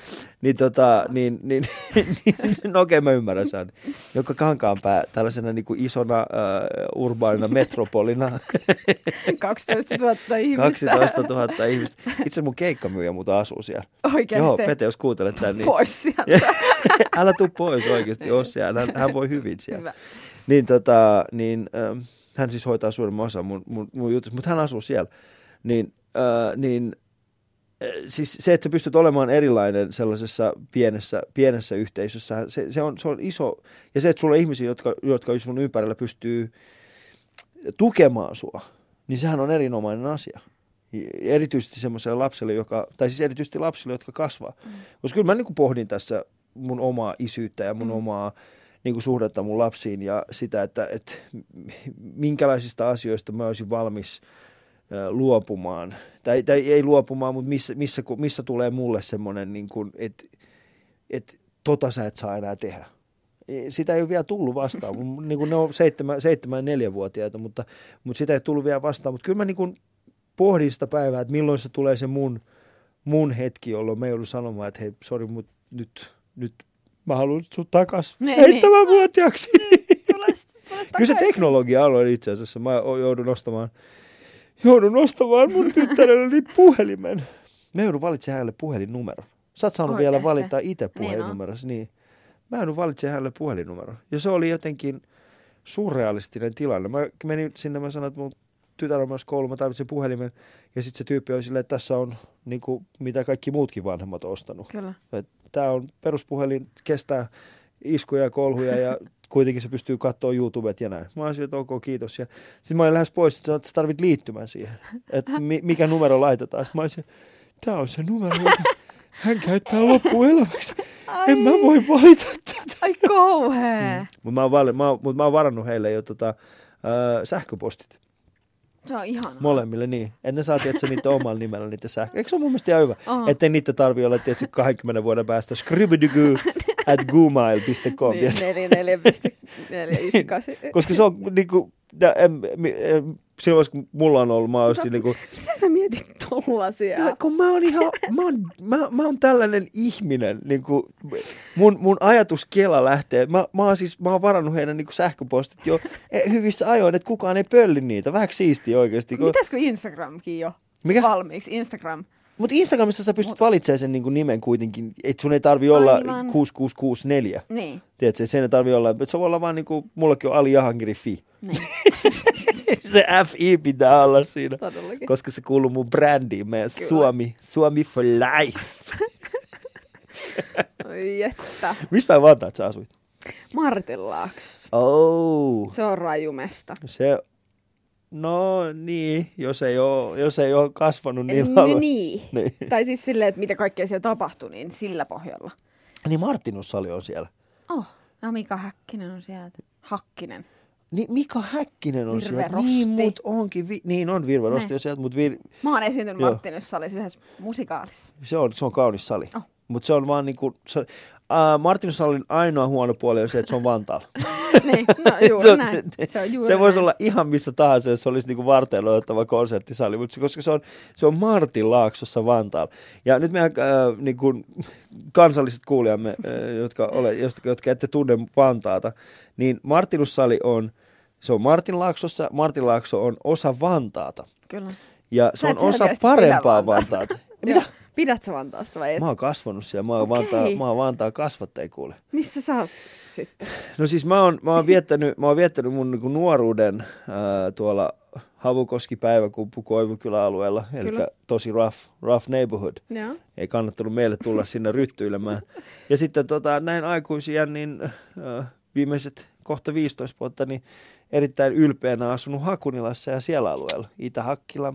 S1: No okei, mä ymmärrän sen. Joka Kankaanpää tällaisena niin kuin isona urbaanina metropolina.
S2: 12 000 ihmistä.
S1: 12 000 ihmistä. Itse mun keikkamyyjä muuta asuu siellä.
S2: Oikeasti?
S1: Joo, Pete, jos kuuntelet tämän. Niin...
S2: Pois sieltä.
S1: Älä tuu pois oikeasti, ole siellä. Hän voi hyvin siellä. Hyvä. Hän siis hoitaa suurimman osan mun jutusta, mutta hän asuu siellä. Siis se, että sä pystyt olemaan erilainen sellaisessa pienessä yhteisössä, se on iso. Ja se, että sulla on ihmisiä, jotka sun ympärillä pystyy tukemaan sua, niin sehän on erinomainen asia. Erityisesti semmoiselle lapselle, erityisesti lapsille, jotka kasvaa. Koska kyllä mä niin kuin pohdin tässä mun omaa isyyttä ja mun omaa niin kuin suhdetta mun lapsiin ja sitä, että minkälaisista asioista mä olisin valmis luopumaan. Tai ei luopumaan, mutta missä tulee mulle semmoinen, niin kuin, että sä et saa enää tehdä. Sitä ei ole vielä tullut vastaan. Niin kuin ne on 7-4-vuotiaita, mutta sitä ei tullut vielä vastaan. Mutta kyllä mä niin kuin pohdin sitä päivää, että milloin se tulee se mun hetki, jolloin mä joudun sanomaan, että hei, sori, mutta nyt mä haluan sut takas 7-vuotiaaksi. Kyllä se teknologia on itse asiassa. Mä joudun ostamaan mun tyttärelleni puhelimen. Mä joudun valitsemaan hänelle puhelinnumeron. Sä oot saanut vielä valita itse puhelinnumerosi. Niin. Mä joudun valitsemaan hänelle puhelinnumeron. Ja se oli jotenkin surrealistinen tilanne. Mä menin sinne, mä sanoin, että mun tytär on myös koulu, mä tarvitsen puhelimen. Ja sitten se tyyppi oli silleen, että tässä on niin kuin, mitä kaikki muutkin vanhemmat on ostanut. Kyllä. Tää on peruspuhelin, kestää iskuja ja kolhuja ja kuitenkin se pystyy katsoa YouTubet ja näin. Mä olisin, että ok, kiitos. Ja sitten mä olin lähes pois, että sä tarvit liittymään siihen, että mikä numero laitetaan. Sitten mä olisin, tää on se numero, jota hän käyttää loppuelämäksi. En mä voi valita tätä.
S2: Ai kauhea.
S1: Mutta mä oon varannut heille jo sähköpostit.
S2: Se on ihanaa.
S1: Molemmille niin. Että ne saa tietysti niitä omalla nimellä niitä sähköä. Eikö se ole mun mielestä ihan hyvä? Ettei niitä tarvii olla tietysti 20 vuoden päästä skribidygy@gmail.com.
S2: 44.498.
S1: Koska se on niinku, siinä vaiheessa kun mulla on ollut, mä olisin niinku...
S2: Mitä sä mietit tollasia?
S1: Kun mä oon tällainen ihminen, niinku, mun ajatuskela lähtee, mä oon varannut heidän niinku sähköpostit jo hyvissä ajoin, että kukaan ei pölli niitä, vähän siistiä oikeasti.
S2: Mitäskö Instagramkin jo?
S1: Mikä?
S2: Valmiiksi, Instagram.
S1: Mutta Instagramissa sä pystyt valitsemaan sen niinku nimen kuitenkin, että sun ei tarvi olla 6664.
S2: Niin.
S1: Tiedätkö, sen ei tarvi olla, että se voi olla vaan niinku, mullakin on Ali Jahangiri Fi. Niin. Se FI pitää olla siinä, todellakin. Koska se kuuluu mun brändiin, meidän Suomi for life.
S2: Oi jättä.
S1: Missä päin Vantaat sä asuit?
S2: Martinlaaksossa.
S1: Oh.
S2: Se on rajumesta.
S1: No niin, jos ei ole kasvanut niin lailla.
S2: Niin. Tai siis silleen, että mitä kaikkea siellä tapahtui, niin sillä pohjalla.
S1: Niin Martinussali on siellä.
S2: No Mika Häkkinen on sieltä. Hakkinen.
S1: Niin Mika Häkkinen on
S2: Virve
S1: sieltä.
S2: Rosti.
S1: Niin, mutta onkin. Niin on Virve Rosti on sieltä.
S2: Mä oon esiintynyt Martinussalissa yhdessä musikaalissa.
S1: Se on kaunis sali. Mutta se on vaan niinku... Martinussalin ainoa huono puoli on se, että se on Vantaalla.
S2: Niin, no juuri näin.
S1: Se voisi olla ihan missä tahansa, jos se olisi niinku varteilla otettava konserttisali, mutta koska se on Martinlaaksossa Vantaalla. Ja nyt meidän niinku, kansalliset kuulijamme, jotka ette tunne Vantaata, niin Martinussali on Martinlaaksossa. Martinlaakso on osa Vantaata.
S2: Kyllä.
S1: Ja se on osa parempaa Vantaata. Mitä?
S2: Pidät sä Vantaasta vai et?
S1: Mä oon kasvanut siellä. Mä oon Vantaan kasvattaja, kuule.
S2: Missä sä oot sitten?
S1: No siis mä oon viettänyt mun niinku nuoruuden tuolla Havukoski-Päiväkumpu Koivukylä-alueella. Eli tosi rough neighborhood.
S2: Joo.
S1: Ei kannattanut meille tulla sinne ryttyilemään. Ja sitten näin aikuisia, niin viimeiset kohta 15 vuotta, niin erittäin ylpeänä asunut Hakunilassa ja siellä alueella. Itä-Hakkila,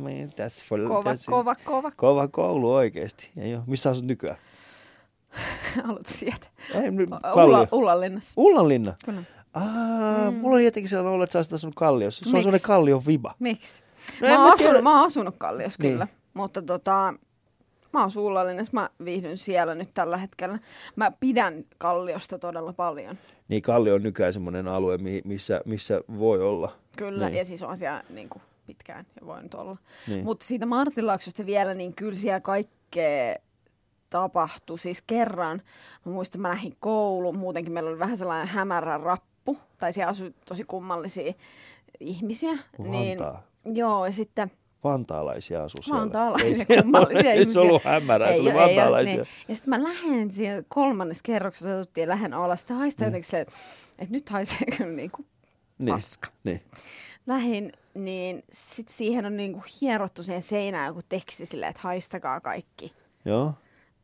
S1: kova koulu oikeasti. Ja jo, missä asut nykyään?
S2: Haluatko sieltä?
S1: Ullanlinnassa. Ullanlinna? Kyllä. Mulla on jotenkin sellainen ollut, että sä olisit asunut Kalliossa. Se on sellainen Kallion viba.
S2: Miksi? Mä oon asunut Kalliossa kyllä, mutta mä oon Ullanlinnassa, mä viihdyn siellä nyt tällä hetkellä. Mä pidän Kalliosta todella paljon.
S1: Niin, Kallio on nykyään semmoinen alue, missä voi olla.
S2: Kyllä, niin. Ja siis on siellä niin kuin pitkään ja voi nyt olla. Niin. Mutta siitä Martinlaaksosta vielä, niin kyllä siellä kaikkea tapahtui. Siis kerran, mä muistan, mä lähdin kouluun, muutenkin meillä oli vähän sellainen hämärä rappu, tai siellä asui tosi kummallisia ihmisiä.
S1: Vantaa.
S2: Niin, joo, ja sitten
S1: vantaalaisia asui siellä.
S2: Vantaalaisia, kummallisia ihmisiä.
S1: Ei se ollut hämärää, se oli vantaalaisia.
S2: Niin. Ja sitten mä lähden siellä 3. kerroksessa, satuttiin lähden alas. Sitä haistaa jotenkin se, että nyt haisee kyllä niinku paska. Niin. Lähin, niin sitten siihen on niinku hierottu siihen seinään joku teksti silleen, että haistakaa kaikki.
S1: Joo.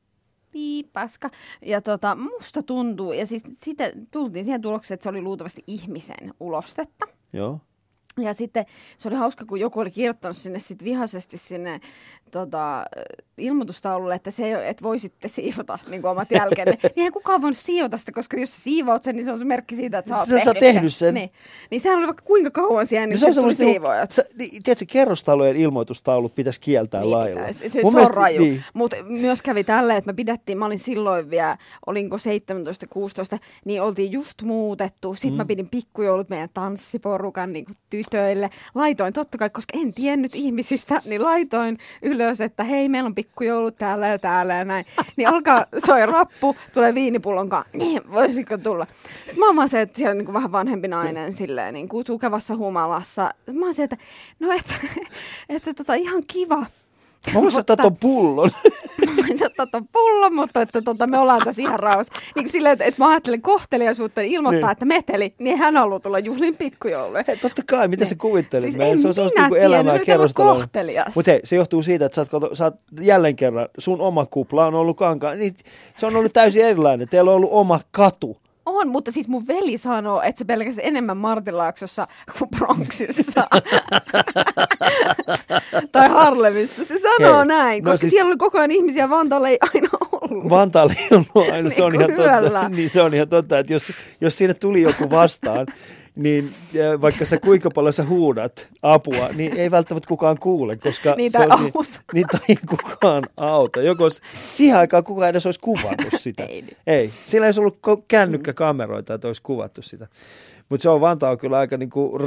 S2: Paska. Ja musta tuntuu, ja siis siitä tultiin siihen tulokseen, että se oli luultavasti ihmisen ulostetta.
S1: Joo.
S2: Ja sitten se oli hauska, kun joku oli kirjoittanut sinne sit vihaisesti sinne ilmoitustaululle, että et voisitte siivota niin kuin omat jälkenne. Niin eihän kukaan voinut siivota sitä, koska jos sä siivoat sen, niin se on se merkki siitä, että sä oot tehnyt sen. Niin sehän oli vaikka kuinka kauan siellä, niin se tuli siivoajat.
S1: Tiedätkö, kerrostalojen ilmoitustaulut pitäisi kieltää niin lailla.
S2: Se on raju. Niin. Mutta myös kävi tälleen, että mä olin silloin vielä, olinko 17-16, niin oltiin just muutettu. Sitten mä pidin pikkujoulut meidän tanssiporukan niin kuin tytöille. Laitoin totta kai, koska en tiennyt ihmisistä, niin laitoin ylös, että hei, meillä on pikkujoulut täällä ja näin. Niin alkaa soi rappu, tulee viinipullon kanssa. Niin, voisiko tulla? Sitten mä oon se, että siellä on niin vähän vanhempi nainen silleen, niin kuin tukevassa humalassa. Mä oon se, että no että ihan kiva.
S1: Mä voisin ottaa ton pullon.
S2: Mä voisin ottaa ton pullon, mutta että me ollaan tässä ihan rauhassa. Niin kuin silleen, että mä ajattelen kohteliaisuutta niin ilmoittaa, niin. Että meteli, niin hän haluaa tulla juhlin pikkujouluun.
S1: Hei, totta kai, mitä
S2: niin.
S1: sä kuvittelit?
S2: Siis
S1: se on sellaista niin elämää kerrostaloa. Mutta hei, se johtuu siitä, että sä oot jälleen kerran, sun oma kupla on ollut kankaan. Niin se on ollut täysin erilainen. Teillä on ollut oma katu.
S2: On, mutta siis mun veli sanoo, että se pelkäsi enemmän Martinlaaksossa kuin Bronxissa. Tai Harlemissa. Se sanoo näin, koska siis siellä oli koko ajan ihmisiä, Vantaalla ei aina ollut.
S1: Vantaalla ei ollut aina, se on ihan totta. Niin se on ihan totta, että jos siinä tuli joku vastaan, niin vaikka sä kuinka paljon sä huudat apua, niin ei välttämättä kukaan kuule, koska
S2: niitä
S1: ei kukaan auta. Siihen aikaan kukaan edes olisi kuvannut sitä. Ei. Sillä ei olisi ollut kännykkäkameroita, että olisi kuvattu sitä. Mutta se on Vantaa kyllä aika niinku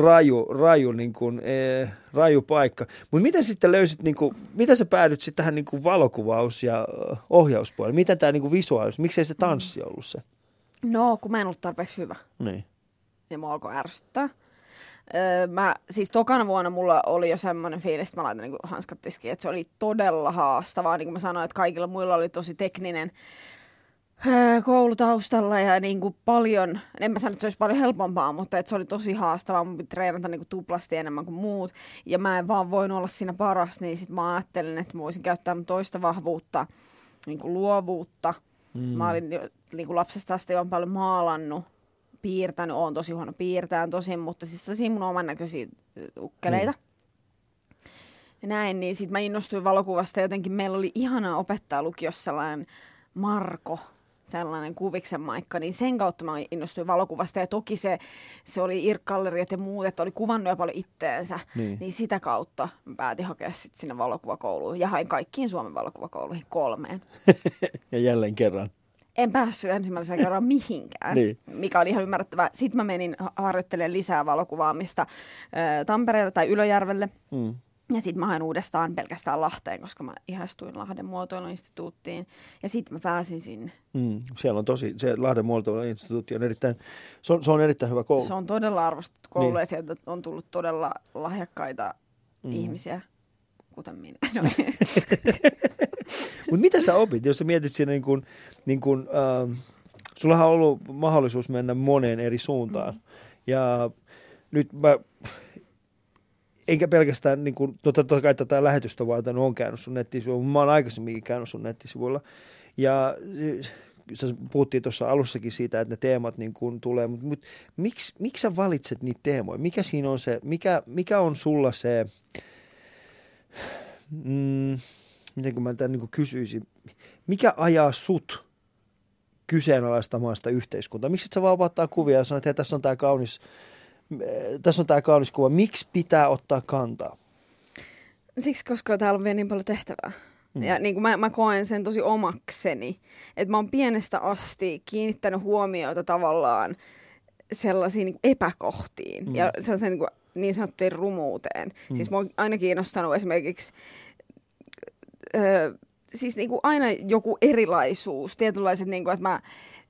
S1: raju paikka. Mutta miten sitten löysit, miten sä päädyt sitten tähän niinku valokuvaus- ja ohjauspuolelle? Miten tämä niinku visuaalisuus, miksei se tanssi ollut se?
S2: No, kun mä en ollut tarpeeksi hyvä.
S1: Niin.
S2: Ja mua alkoi ärsyttää. Siis tokana vuonna mulla oli jo semmoinen fiilis, että mä laitan niin hanskat tiskiin, että se oli todella haastavaa. Niin kuin mä sanoin, että kaikilla muilla oli tosi tekninen koulutaustalla ja niin kuin paljon, en mä sano, että se olisi paljon helpompaa, mutta että se oli tosi haastavaa. Mun piti treenata niin kuin tuplasti enemmän kuin muut ja mä en vaan voinut olla siinä paras, niin sit mä ajattelin, että mä voisin käyttää toista vahvuutta, niin kuin luovuutta. Mä olin jo, niin kuin lapsesta asti on paljon maalannut, piirtänyt, oon tosi huono piirtämään tosin, mutta siis siinä mun oman näköisiä ukkeleita. Ja näin, niin sit mä innostuin valokuvasta jotenkin. Meillä oli ihana opettaja lukiossa sellainen Marko, sellainen Kuviksen Maikka, niin sen kautta mä innostuin valokuvasta. Ja toki se oli IRC-galleriat ja muut, että oli kuvannut jo paljon itteensä. Niin sitä kautta mä päätin hakea sit sinne valokuvakouluun. Ja hain kaikkiin Suomen valokuvakouluihin 3.
S1: Ja jälleen kerran.
S2: En päässyt ensimmäisen kerran mihinkään, mikä oli ihan ymmärrettävää. Sitten mä menin harjoittelemaan lisää valokuvaamista Tampereelle tai Ylöjärvelle. Ja sitten mä hain uudestaan pelkästään Lahteen, koska mä ihastuin Lahden muotoiluinstituuttiin. Ja sitten mä pääsin sinne.
S1: Siellä on se Lahden muotoiluinstituutti on erittäin, se on erittäin hyvä koulu.
S2: Se on todella arvostettu koulu ja sieltä on tullut todella lahjakkaita ihmisiä, kuten minä.
S1: Mutta mitä sä opit, jos sä mietit siinä sullahan on ollut mahdollisuus mennä moneen eri suuntaan. Ja nyt mä, enkä pelkästään, totta kai tätä lähetystä varten on käynyt sun nettisivuilla, mä oon aikaisemminkin käynyt sun nettisivuilla. Ja puhuttiin tuossa alussakin siitä, että ne teemat niin kuin tulee, mutta miksi sä valitset niitä teemoja? Mikä siinä on se, mikä on sulla se, miten kun mä tämän niin kuin kysyisin, mikä ajaa sut kyseenalaistamaan sitä yhteiskuntaa? Miksi et sä vaan ottaa kuvia ja sanoa, että hei, tässä on tää kaunis kuva. Miksi pitää ottaa kantaa?
S2: Siksi, koska täällä on vielä niin paljon tehtävää. Ja niin kuin mä koen sen tosi omakseni. Että mä oon pienestä asti kiinnittänyt huomiota tavallaan sellaisiin niin kuin epäkohtiin ja sellaiseen niin sanottuun rumuuteen. Siis mä oon aina kiinnostanut esimerkiksi siis niin kuin aina joku erilaisuus. Tietynlaiset, niin kuin, että mä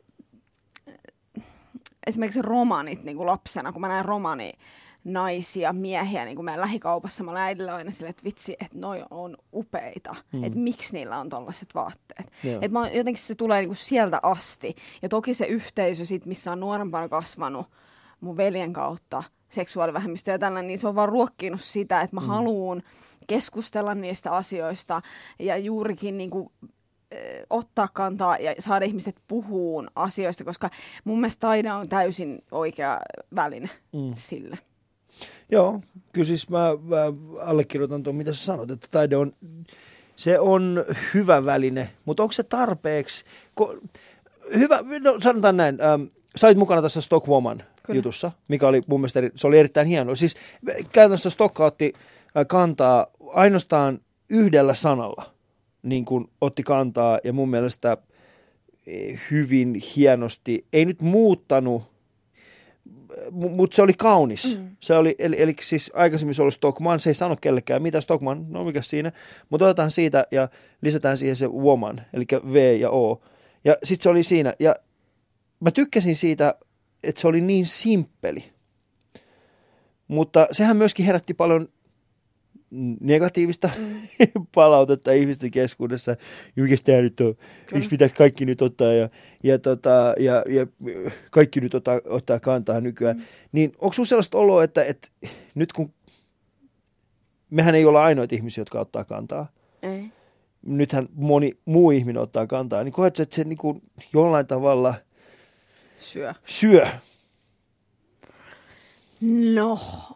S2: esimerkiksi romanit niin kuin lapsena, kun mä näen naisia, miehiä, niin kuin meidän lähikaupassa, mä olen äidillä aina silleen, että vitsi, että noi on upeita, että miksi niillä on tollaiset vaatteet. Että jotenkin se tulee niin kuin sieltä asti. Ja toki se yhteisö, sit, missä on nuorempana kasvanut mun veljen kautta, seksuaalivähemmistö ja tällainen, niin se on vaan ruokkinut sitä, että mä haluun keskustella niistä asioista ja juurikin niin kuin ottaa kantaa ja saada ihmiset puhuun asioista, koska mun mielestä taide on täysin oikea väline sille.
S1: Joo, kyllä siis mä allekirjoitan tuon, mitä sä sanot, että taide on, se on hyvä väline, mutta onko se tarpeeksi? Hyvä, no sanotaan näin, sä olit mukana tässä Stockwoman jutussa, mikä oli mun mielestä, se oli erittäin hienoa. Siis käytännössä Stokka otti kantaa ainoastaan yhdellä sanalla, niin kuin otti kantaa ja mun mielestä hyvin hienosti, ei nyt muuttanut, mutta se oli kaunis. Se oli, eli siis aikaisemmin se oli Stockman, se ei sano kellekään, mitä Stockman, no mikä siinä, mutta otetaan siitä ja lisätään siihen se woman, eli V ja O. Ja sitten se oli siinä, ja mä tykkäsin siitä, että se oli niin simppeli. Mutta sehän myöskin herätti paljon negatiivista palautetta ihmisten keskuudessa. Mikäs tämä nyt on? Miksi pitäisi kaikki nyt ottaa ja kaikki nyt ottaa kantaa nykyään? Niin onko sinulla sellaista oloa, että nyt kun mehän ei olla ainoita ihmisiä, jotka ottaa kantaa.
S2: Ei.
S1: Nythän moni muu ihminen ottaa kantaa. Niin koetko, että se niin kuin jollain tavalla syö?
S2: No,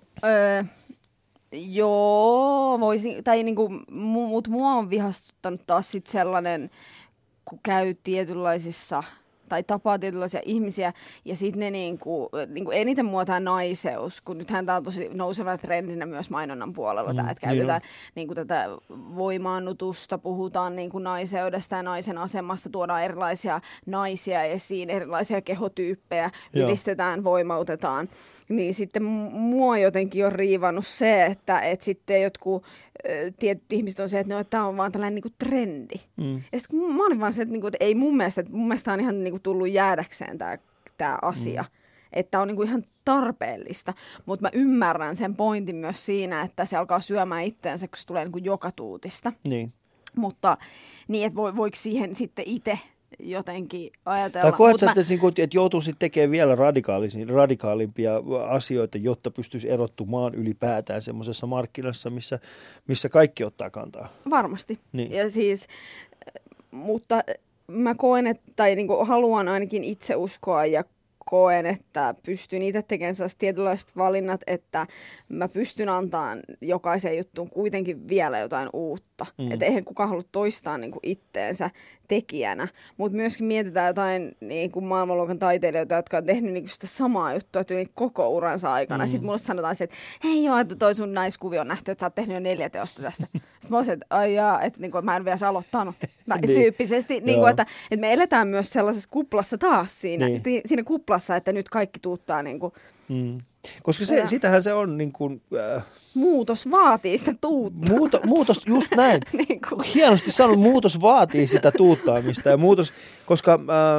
S2: joo, voisin, tai niinku, mut mua on vihastuttanut taas sit sellainen, kun käy tietynlaisissa, tai tapaa tietynlaisia ihmisiä, ja sitten ne niinku eniten mua tää naiseus, kun nythän tää on tosi nouseva trendinä myös mainonnan puolella, tää, että käytetään niinku tätä voimaannutusta, puhutaan niinku naiseudesta ja naisen asemasta, tuodaan erilaisia naisia esiin, erilaisia kehotyyppejä, ylistetään, voimautetaan. Niin sitten mua jotenkin on riivannut se, että sitten jotkut tietyt ihmiset on se, että tämä on vaan tällainen niinku trendi. Ja sitten mä olin vaan se, että ei mun mielestä on ihan niinku tullut jäädäkseen tämä asia. Että on niinku ihan tarpeellista. Mutta mä ymmärrän sen pointin myös siinä, että se alkaa syömään itteensä, kun se tulee niinku joka tuutista.
S1: Niin.
S2: Mutta niin, että voiko siihen sitten itse jotenkin ajatella.
S1: Tai koet sä, että joutuu sitten tekemään vielä radikaalimpia asioita, jotta pystyisi erottumaan ylipäätään semmoisessa markkinassa, missä kaikki ottaa kantaa?
S2: Varmasti.
S1: Niin.
S2: Ja siis, mutta mä koen, että, tai niin kuin haluan ainakin itse uskoa ja koen, että pystyn itse tekemään sellaiset tietynlaiset valinnat, että mä pystyn antamaan jokaiseen juttuun kuitenkin vielä jotain uutta. Että eihän kukaan halua toistaa niin kuin itteensä tekijänä. Mutta myöskin mietitään jotain niin kuin maailmanluokan taiteilijoita, jotka on tehnyt niin kuin sitä samaa juttua tyyli koko uransa aikana. Sitten mulle sanotaan se, että hei joo, että toi sun naiskuvio on nähty, että sä oot tehnyt jo 4 teosta tästä. Sitten mä olisin, että ai jaa, että niin kuin, mä en vielä aloittanut. Tyyppisesti, niin kuin, että me eletään myös sellaisessa kuplassa taas siinä kuplassa, että nyt kaikki tuuttaa niin kuin,
S1: koska sitähän se on niin kuin,
S2: muutos vaatii sitä tuuttaa.
S1: Muutos, just näin.
S2: Niin kuin.
S1: Hienosti sanonut, muutos vaatii sitä tuuttaamista. Ja muutos, koska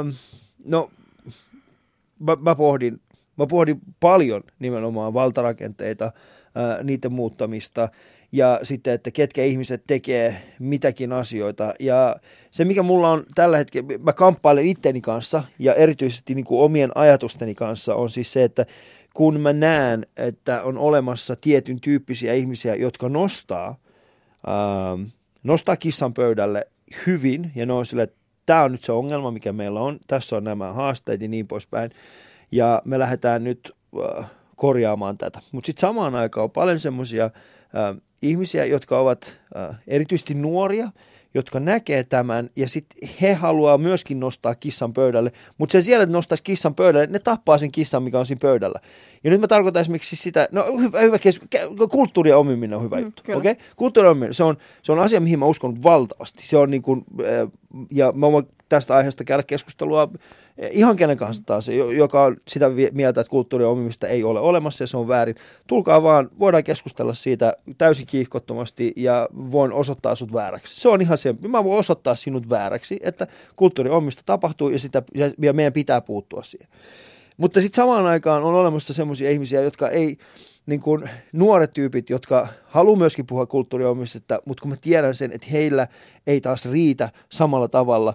S1: mä pohdin paljon nimenomaan valtarakenteita, niiden muuttamista ja sitten, että ketkä ihmiset tekee mitäkin asioita. Ja se, mikä mulla on tällä hetkellä, mä kamppailen itteni kanssa ja erityisesti niin kuin omien ajatusteni kanssa, on siis se, että kun mä näen, että on olemassa tietyn tyyppisiä ihmisiä, jotka nostaa kissan pöydälle hyvin, ja ne on sille, että tämä on nyt se ongelma, mikä meillä on, tässä on nämä haasteet ja niin poispäin, ja me lähdetään nyt korjaamaan tätä. Mutta sitten samaan aikaan on paljon semmoisia ihmisiä, jotka ovat erityisesti nuoria, jotka näkee tämän, ja sitten he haluaa myöskin nostaa kissan pöydälle, mutta se siellä, että nostaisi kissan pöydälle, ne tappaa sen kissan, mikä on siinä pöydällä. Ja nyt mä tarkoitan esimerkiksi sitä, no hyvä kulttuurien omiminen on hyvä juttu, okei? Okay? Kulttuurien omiminen, se on asia, mihin mä uskon valtavasti. Se on niin kuin, ja mä voin tästä aiheesta käydä keskustelua ihan kenen kanssa taas, joka on sitä mieltä, että kulttuurien omimista ei ole olemassa ja se on väärin. Tulkaa vaan, voidaan keskustella siitä täysin kiihkottomasti ja voin osoittaa sut vääräksi. Se on ihan se, mä voin osoittaa sinut vääräksi, että kulttuurien omimista tapahtuu ja meidän pitää puuttua siihen. Mutta sitten samaan aikaan on olemassa semmoisia ihmisiä, jotka ei, niin kuin nuoret tyypit, jotka haluaa myöskin puhua kulttuurien omimista, mutta kun mä tiedän sen, että heillä ei taas riitä samalla tavalla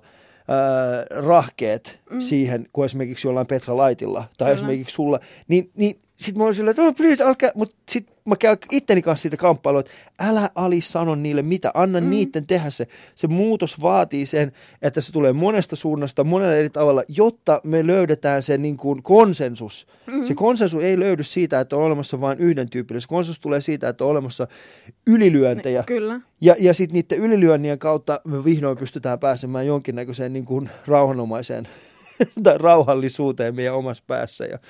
S1: rahkeet siihen, kuin esimerkiksi jollain Petra Laitilla tai esimerkiksi sulla, niin sitten mä olin silleen, että please, älkää, mutta sitten mä käyn itteni kanssa siitä kamppailua, että älä sano niille mitä, anna niiden tehdä se. Se muutos vaatii sen, että se tulee monesta suunnasta, monella eri tavalla, jotta me löydetään se niin kuin konsensus. Se konsensus ei löydy siitä, että on olemassa vain yhden tyyppinen. Se konsensus tulee siitä, että on olemassa ylilyöntejä.
S2: Kyllä.
S1: Ja sitten niiden ylilyönnien kautta me vihdoin pystytään pääsemään jonkinnäköiseen niin kuin rauhanomaiseen tai rauhallisuuteen meidän omassa päässä. Ja,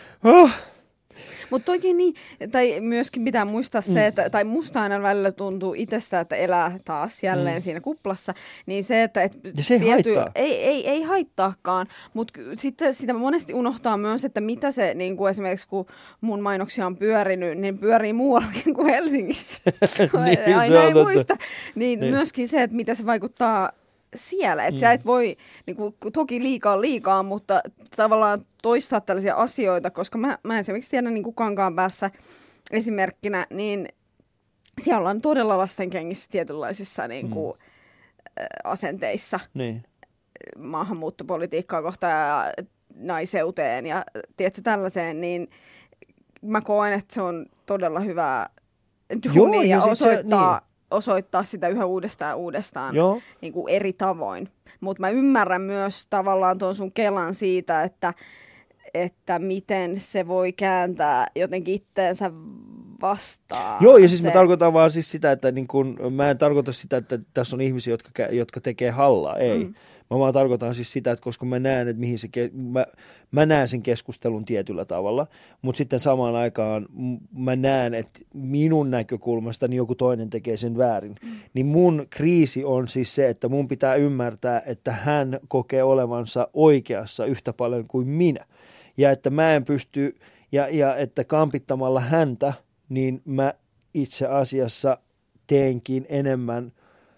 S2: Mutta toikin niin, tai myöskin pitää muistaa se, että, tai musta aina välillä tuntuu itsestä, että elää taas jälleen siinä kuplassa, niin se, että
S1: ja se ei haittaa.
S2: Ei haittaakaan, mutta sitten sitä monesti unohtaa myös, että mitä se, niin kuin esimerkiksi kun mun mainoksia on pyörinyt, niin pyörii muuallakin kuin Helsingissä.
S1: Niin,
S2: aina ei muista. Niin myöskin se, että mitä se vaikuttaa siellä, että sä et voi, niin kuin, toki liikaa, mutta tavallaan toistaa tällaisia asioita, koska mä esimerkiksi tiedän niin kuin Kankaanpäässä esimerkkinä, niin siellä ollaan todella lastenkengissä tietynlaisissa niin kuin, asenteissa maahanmuuttopolitiikkaa kohtaan ja naiseuteen ja tiedätkö, tällaiseen, niin mä koen, että se on todella hyvää duunia ja osoittaa sitä yhä uudestaan niin kuin eri tavoin. Mutta mä ymmärrän myös tavallaan tuon sun kelan siitä, että miten se voi kääntää jotenkin itteensä vastaan.
S1: Joo, ja siis mä tarkoitan vaan siis sitä, että niin kun, mä en tarkoita sitä, että tässä on ihmisiä, jotka tekee hallaa, ei. Mä vaan tarkoitan siis sitä, että koska mä näen, että mihin mä näen sen keskustelun tietyllä tavalla, mutta sitten samaan aikaan mä näen, että minun näkökulmastani joku toinen tekee sen väärin. Niin mun kriisi on siis se, että mun pitää ymmärtää, että hän kokee olevansa oikeassa yhtä paljon kuin minä. Ja että mä en pysty, ja että kampittamalla häntä, niin mä itse asiassa teenkin enemmän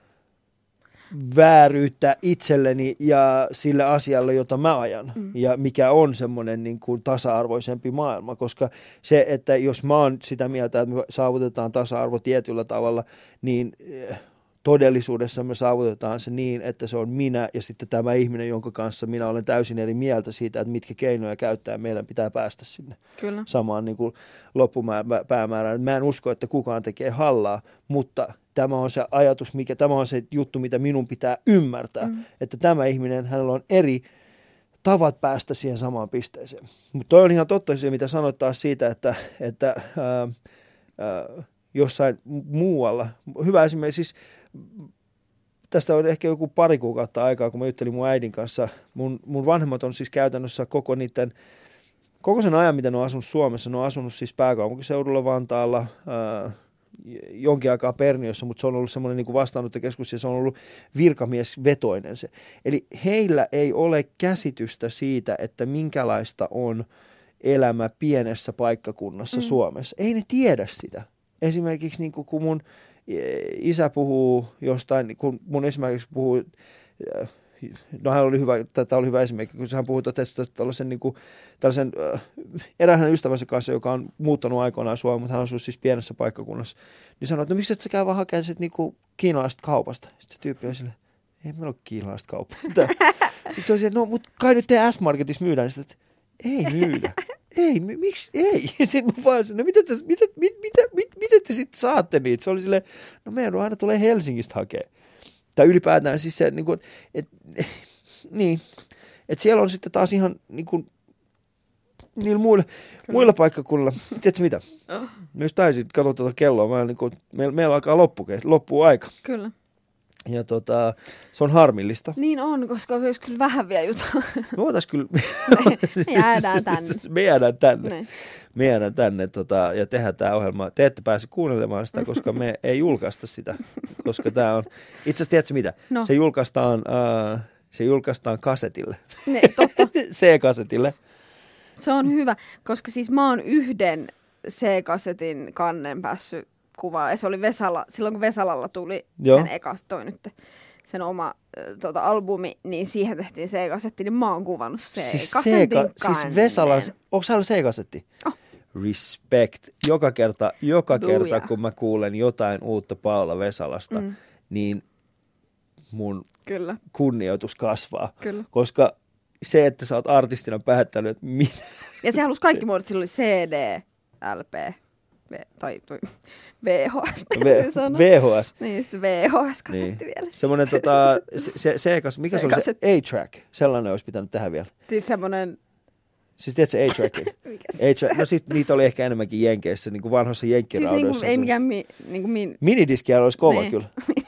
S1: vääryyttä itselleni ja sille asialle, jota mä ajan. Ja mikä on semmoinen niin kuin tasa-arvoisempi maailma, koska se, että jos mä oon sitä mieltä, että me saavutetaan tasa-arvo tietyllä tavalla, niin todellisuudessa me saavutetaan se niin, että se on minä ja sitten tämä ihminen, jonka kanssa minä olen täysin eri mieltä siitä, että mitkä keinoja käyttää, meidän pitää päästä sinne samaan niin kuin loppupäämäärään. Mä en usko, että kukaan tekee hallaa, mutta tämä on se ajatus, tämä on se juttu, mitä minun pitää ymmärtää, että tämä ihminen, hänellä on eri tavat päästä siihen samaan pisteeseen. Mutta toi on ihan totta se, mitä sanoit taas siitä, että jossain muualla, hyvä esimerkiksi, siis tästä on ehkä joku pari kuukautta aikaa, kun mä juttelin mun äidin kanssa. Mun vanhemmat on siis käytännössä koko sen ajan, mitä ne on asunut Suomessa, ne on asunut siis pääkaupunkiseudulla, Vantaalla, jonkin aikaa Perniössä, mutta se on ollut semmoinen niin kuin vastaanottokeskus ja se on ollut virkamiesvetoinen se. Eli heillä ei ole käsitystä siitä, että minkälaista on elämä pienessä paikkakunnassa Suomessa. Ei ne tiedä sitä. Esimerkiksi niin kun mun isä puhuu jostain, kun mun esimerkiksi puhuu, no hän oli hyvä esimerkki, kun hän puhui tällaisen erään hänen ystävänsä kanssa, joka on muuttanut aikoinaan Suomeen, mutta hän asuu siis pienessä paikkakunnassa, niin sanoi, että no miksi et sä käy vaan hakemaan niinku kiinalaisesta kaupasta? Sitten se tyyppi on silleen, ei meillä ole kiinalaista kauppaa. Sitten se on silleen, no mutta kai nyt te S-Marketissa myydään, niin sitten, ei myydä. Ei, miksi ei? Sitten mä vaan sanoin, miten te sitten saatte niitä? Se oli silleen, no meidän aina tulee Helsingistä hakea. Tai ylipäätään siis se, niin kuin, että niin. Että siellä on sitten taas ihan niin kuin, niillä muilla paikkakunnilla. Tiedätkö mitä? Myös taisin katsoa tuota kelloa. Meillä alkaa loppuu aika.
S2: Kyllä.
S1: Ja se on harmillista.
S2: Niin on, koska olisi kyllä vähän vielä juttua.
S1: Me voitaisiin kyllä...
S2: Me jäädään tänne.
S1: Me jäädään tänne ja tehdään tämä ohjelma. Te ette pääse kuuntelemaan sitä, koska me ei julkaista sitä. Koska tämä on... Itse asiassa tiedätkö mitä?
S2: No.
S1: Se julkaistaan kasetille.
S2: Ne, totta.
S1: C-kasetille.
S2: Se on hyvä, koska siis mä oon yhden C-kasetin kannen päässyt kuvaa. Ja se oli silloin kun Vesalalla tuli sen sen oma albumi, niin siihen tehtiin C-kasetti, niin mä oon kuvannut C-kasetin kannen.
S1: Siis Vesalan, onko se C-kasetti?
S2: Oh.
S1: Respect. Joka kerta kun mä kuulen jotain uutta Paula Vesalasta, niin mun kunnioitus kasvaa. Kyllä. Koska se, että sä oot artistina päättänyt, että
S2: ja se halusi kaikki muodot, sillä oli CD, LP, tai VHS.
S1: VHS.
S2: Niin, sitten VHS-kasetti vielä.
S1: Semmoinen mikä se oli se A-track? Sellainen olisi pitänyt tehdä vielä.
S2: Siis semmoinen...
S1: Siis tiedätkö A-trackin? A-track. No siis niitä oli ehkä enemmänkin Jenkeissä, niin kuin vanhoissa jenkkiraudoissa.
S2: Siis ei mikään
S1: minidiskiä olisi kova kyllä.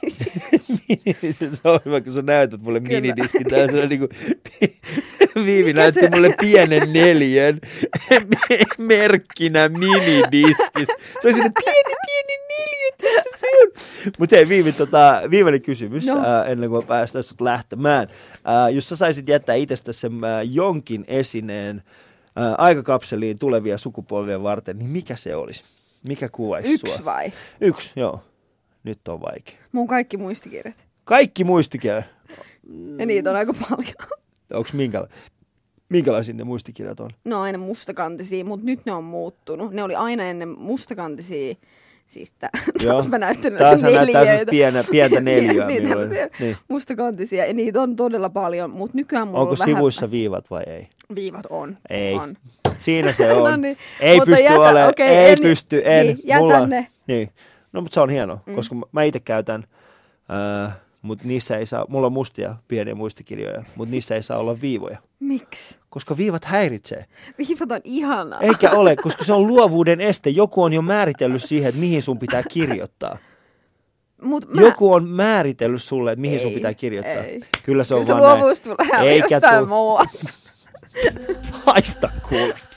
S1: Se on hyvä, kun sä näytät mulle minidiskin. Tää on niin kuin... Viivi näytti mulle pienen 4 merkkinä minidiskistä. Se oli sinne pieni 4, se on. Mutta hei Viivi, viimeinen kysymys ennen kuin päästään sut lähtemään. Jos sä saisit jättää itsestäsi jonkin esineen aikakapseliin tulevia sukupolvia varten, niin mikä se olisi? Mikä kuvaisi sua?
S2: Yksi vai?
S1: Yksi, joo. Nyt on vaikea.
S2: Mun kaikki muistikirjat.
S1: Kaikki muistikirjat?
S2: Ja niitä on aika paljon.
S1: Onko minkälaisia ne muistikirjat on?
S2: Ne on aina mustakantisia, mutta nyt ne on muuttunut. Ne oli aina ennen mustakantisia. Siis taas mä näytän
S1: neliöitä. Pientä neliöä.
S2: niin. Mustakantisia, ja niitä on todella paljon, mutta nykyään mulla
S1: onko
S2: on vähän...
S1: sivuissa viivat vai ei?
S2: Viivat on.
S1: Ei.
S2: On.
S1: Siinä se on.
S2: No niin.
S1: Ei
S2: mutta
S1: pysty olemaan. Okay, en.
S2: Niin, jätän ne.
S1: Niin. No, mutta se on hienoa, koska mä itse käytän... mutta niissä ei saa, mulla on mustia pieniä muistikirjoja, mutta niissä ei saa olla viivoja.
S2: Miksi?
S1: Koska viivat häiritsee.
S2: Viivat on ihanaa.
S1: Eikä ole, koska se on luovuuden este. Joku on jo määritellyt siihen, että mihin sun pitää kirjoittaa. Joku on määritellyt sulle, että mihin sun pitää kirjoittaa.
S2: Ei.
S1: Kyllä se on
S2: kyllä
S1: vaan
S2: luovuus tulee
S1: eikä
S2: jostain muualta.
S1: Haista kuule.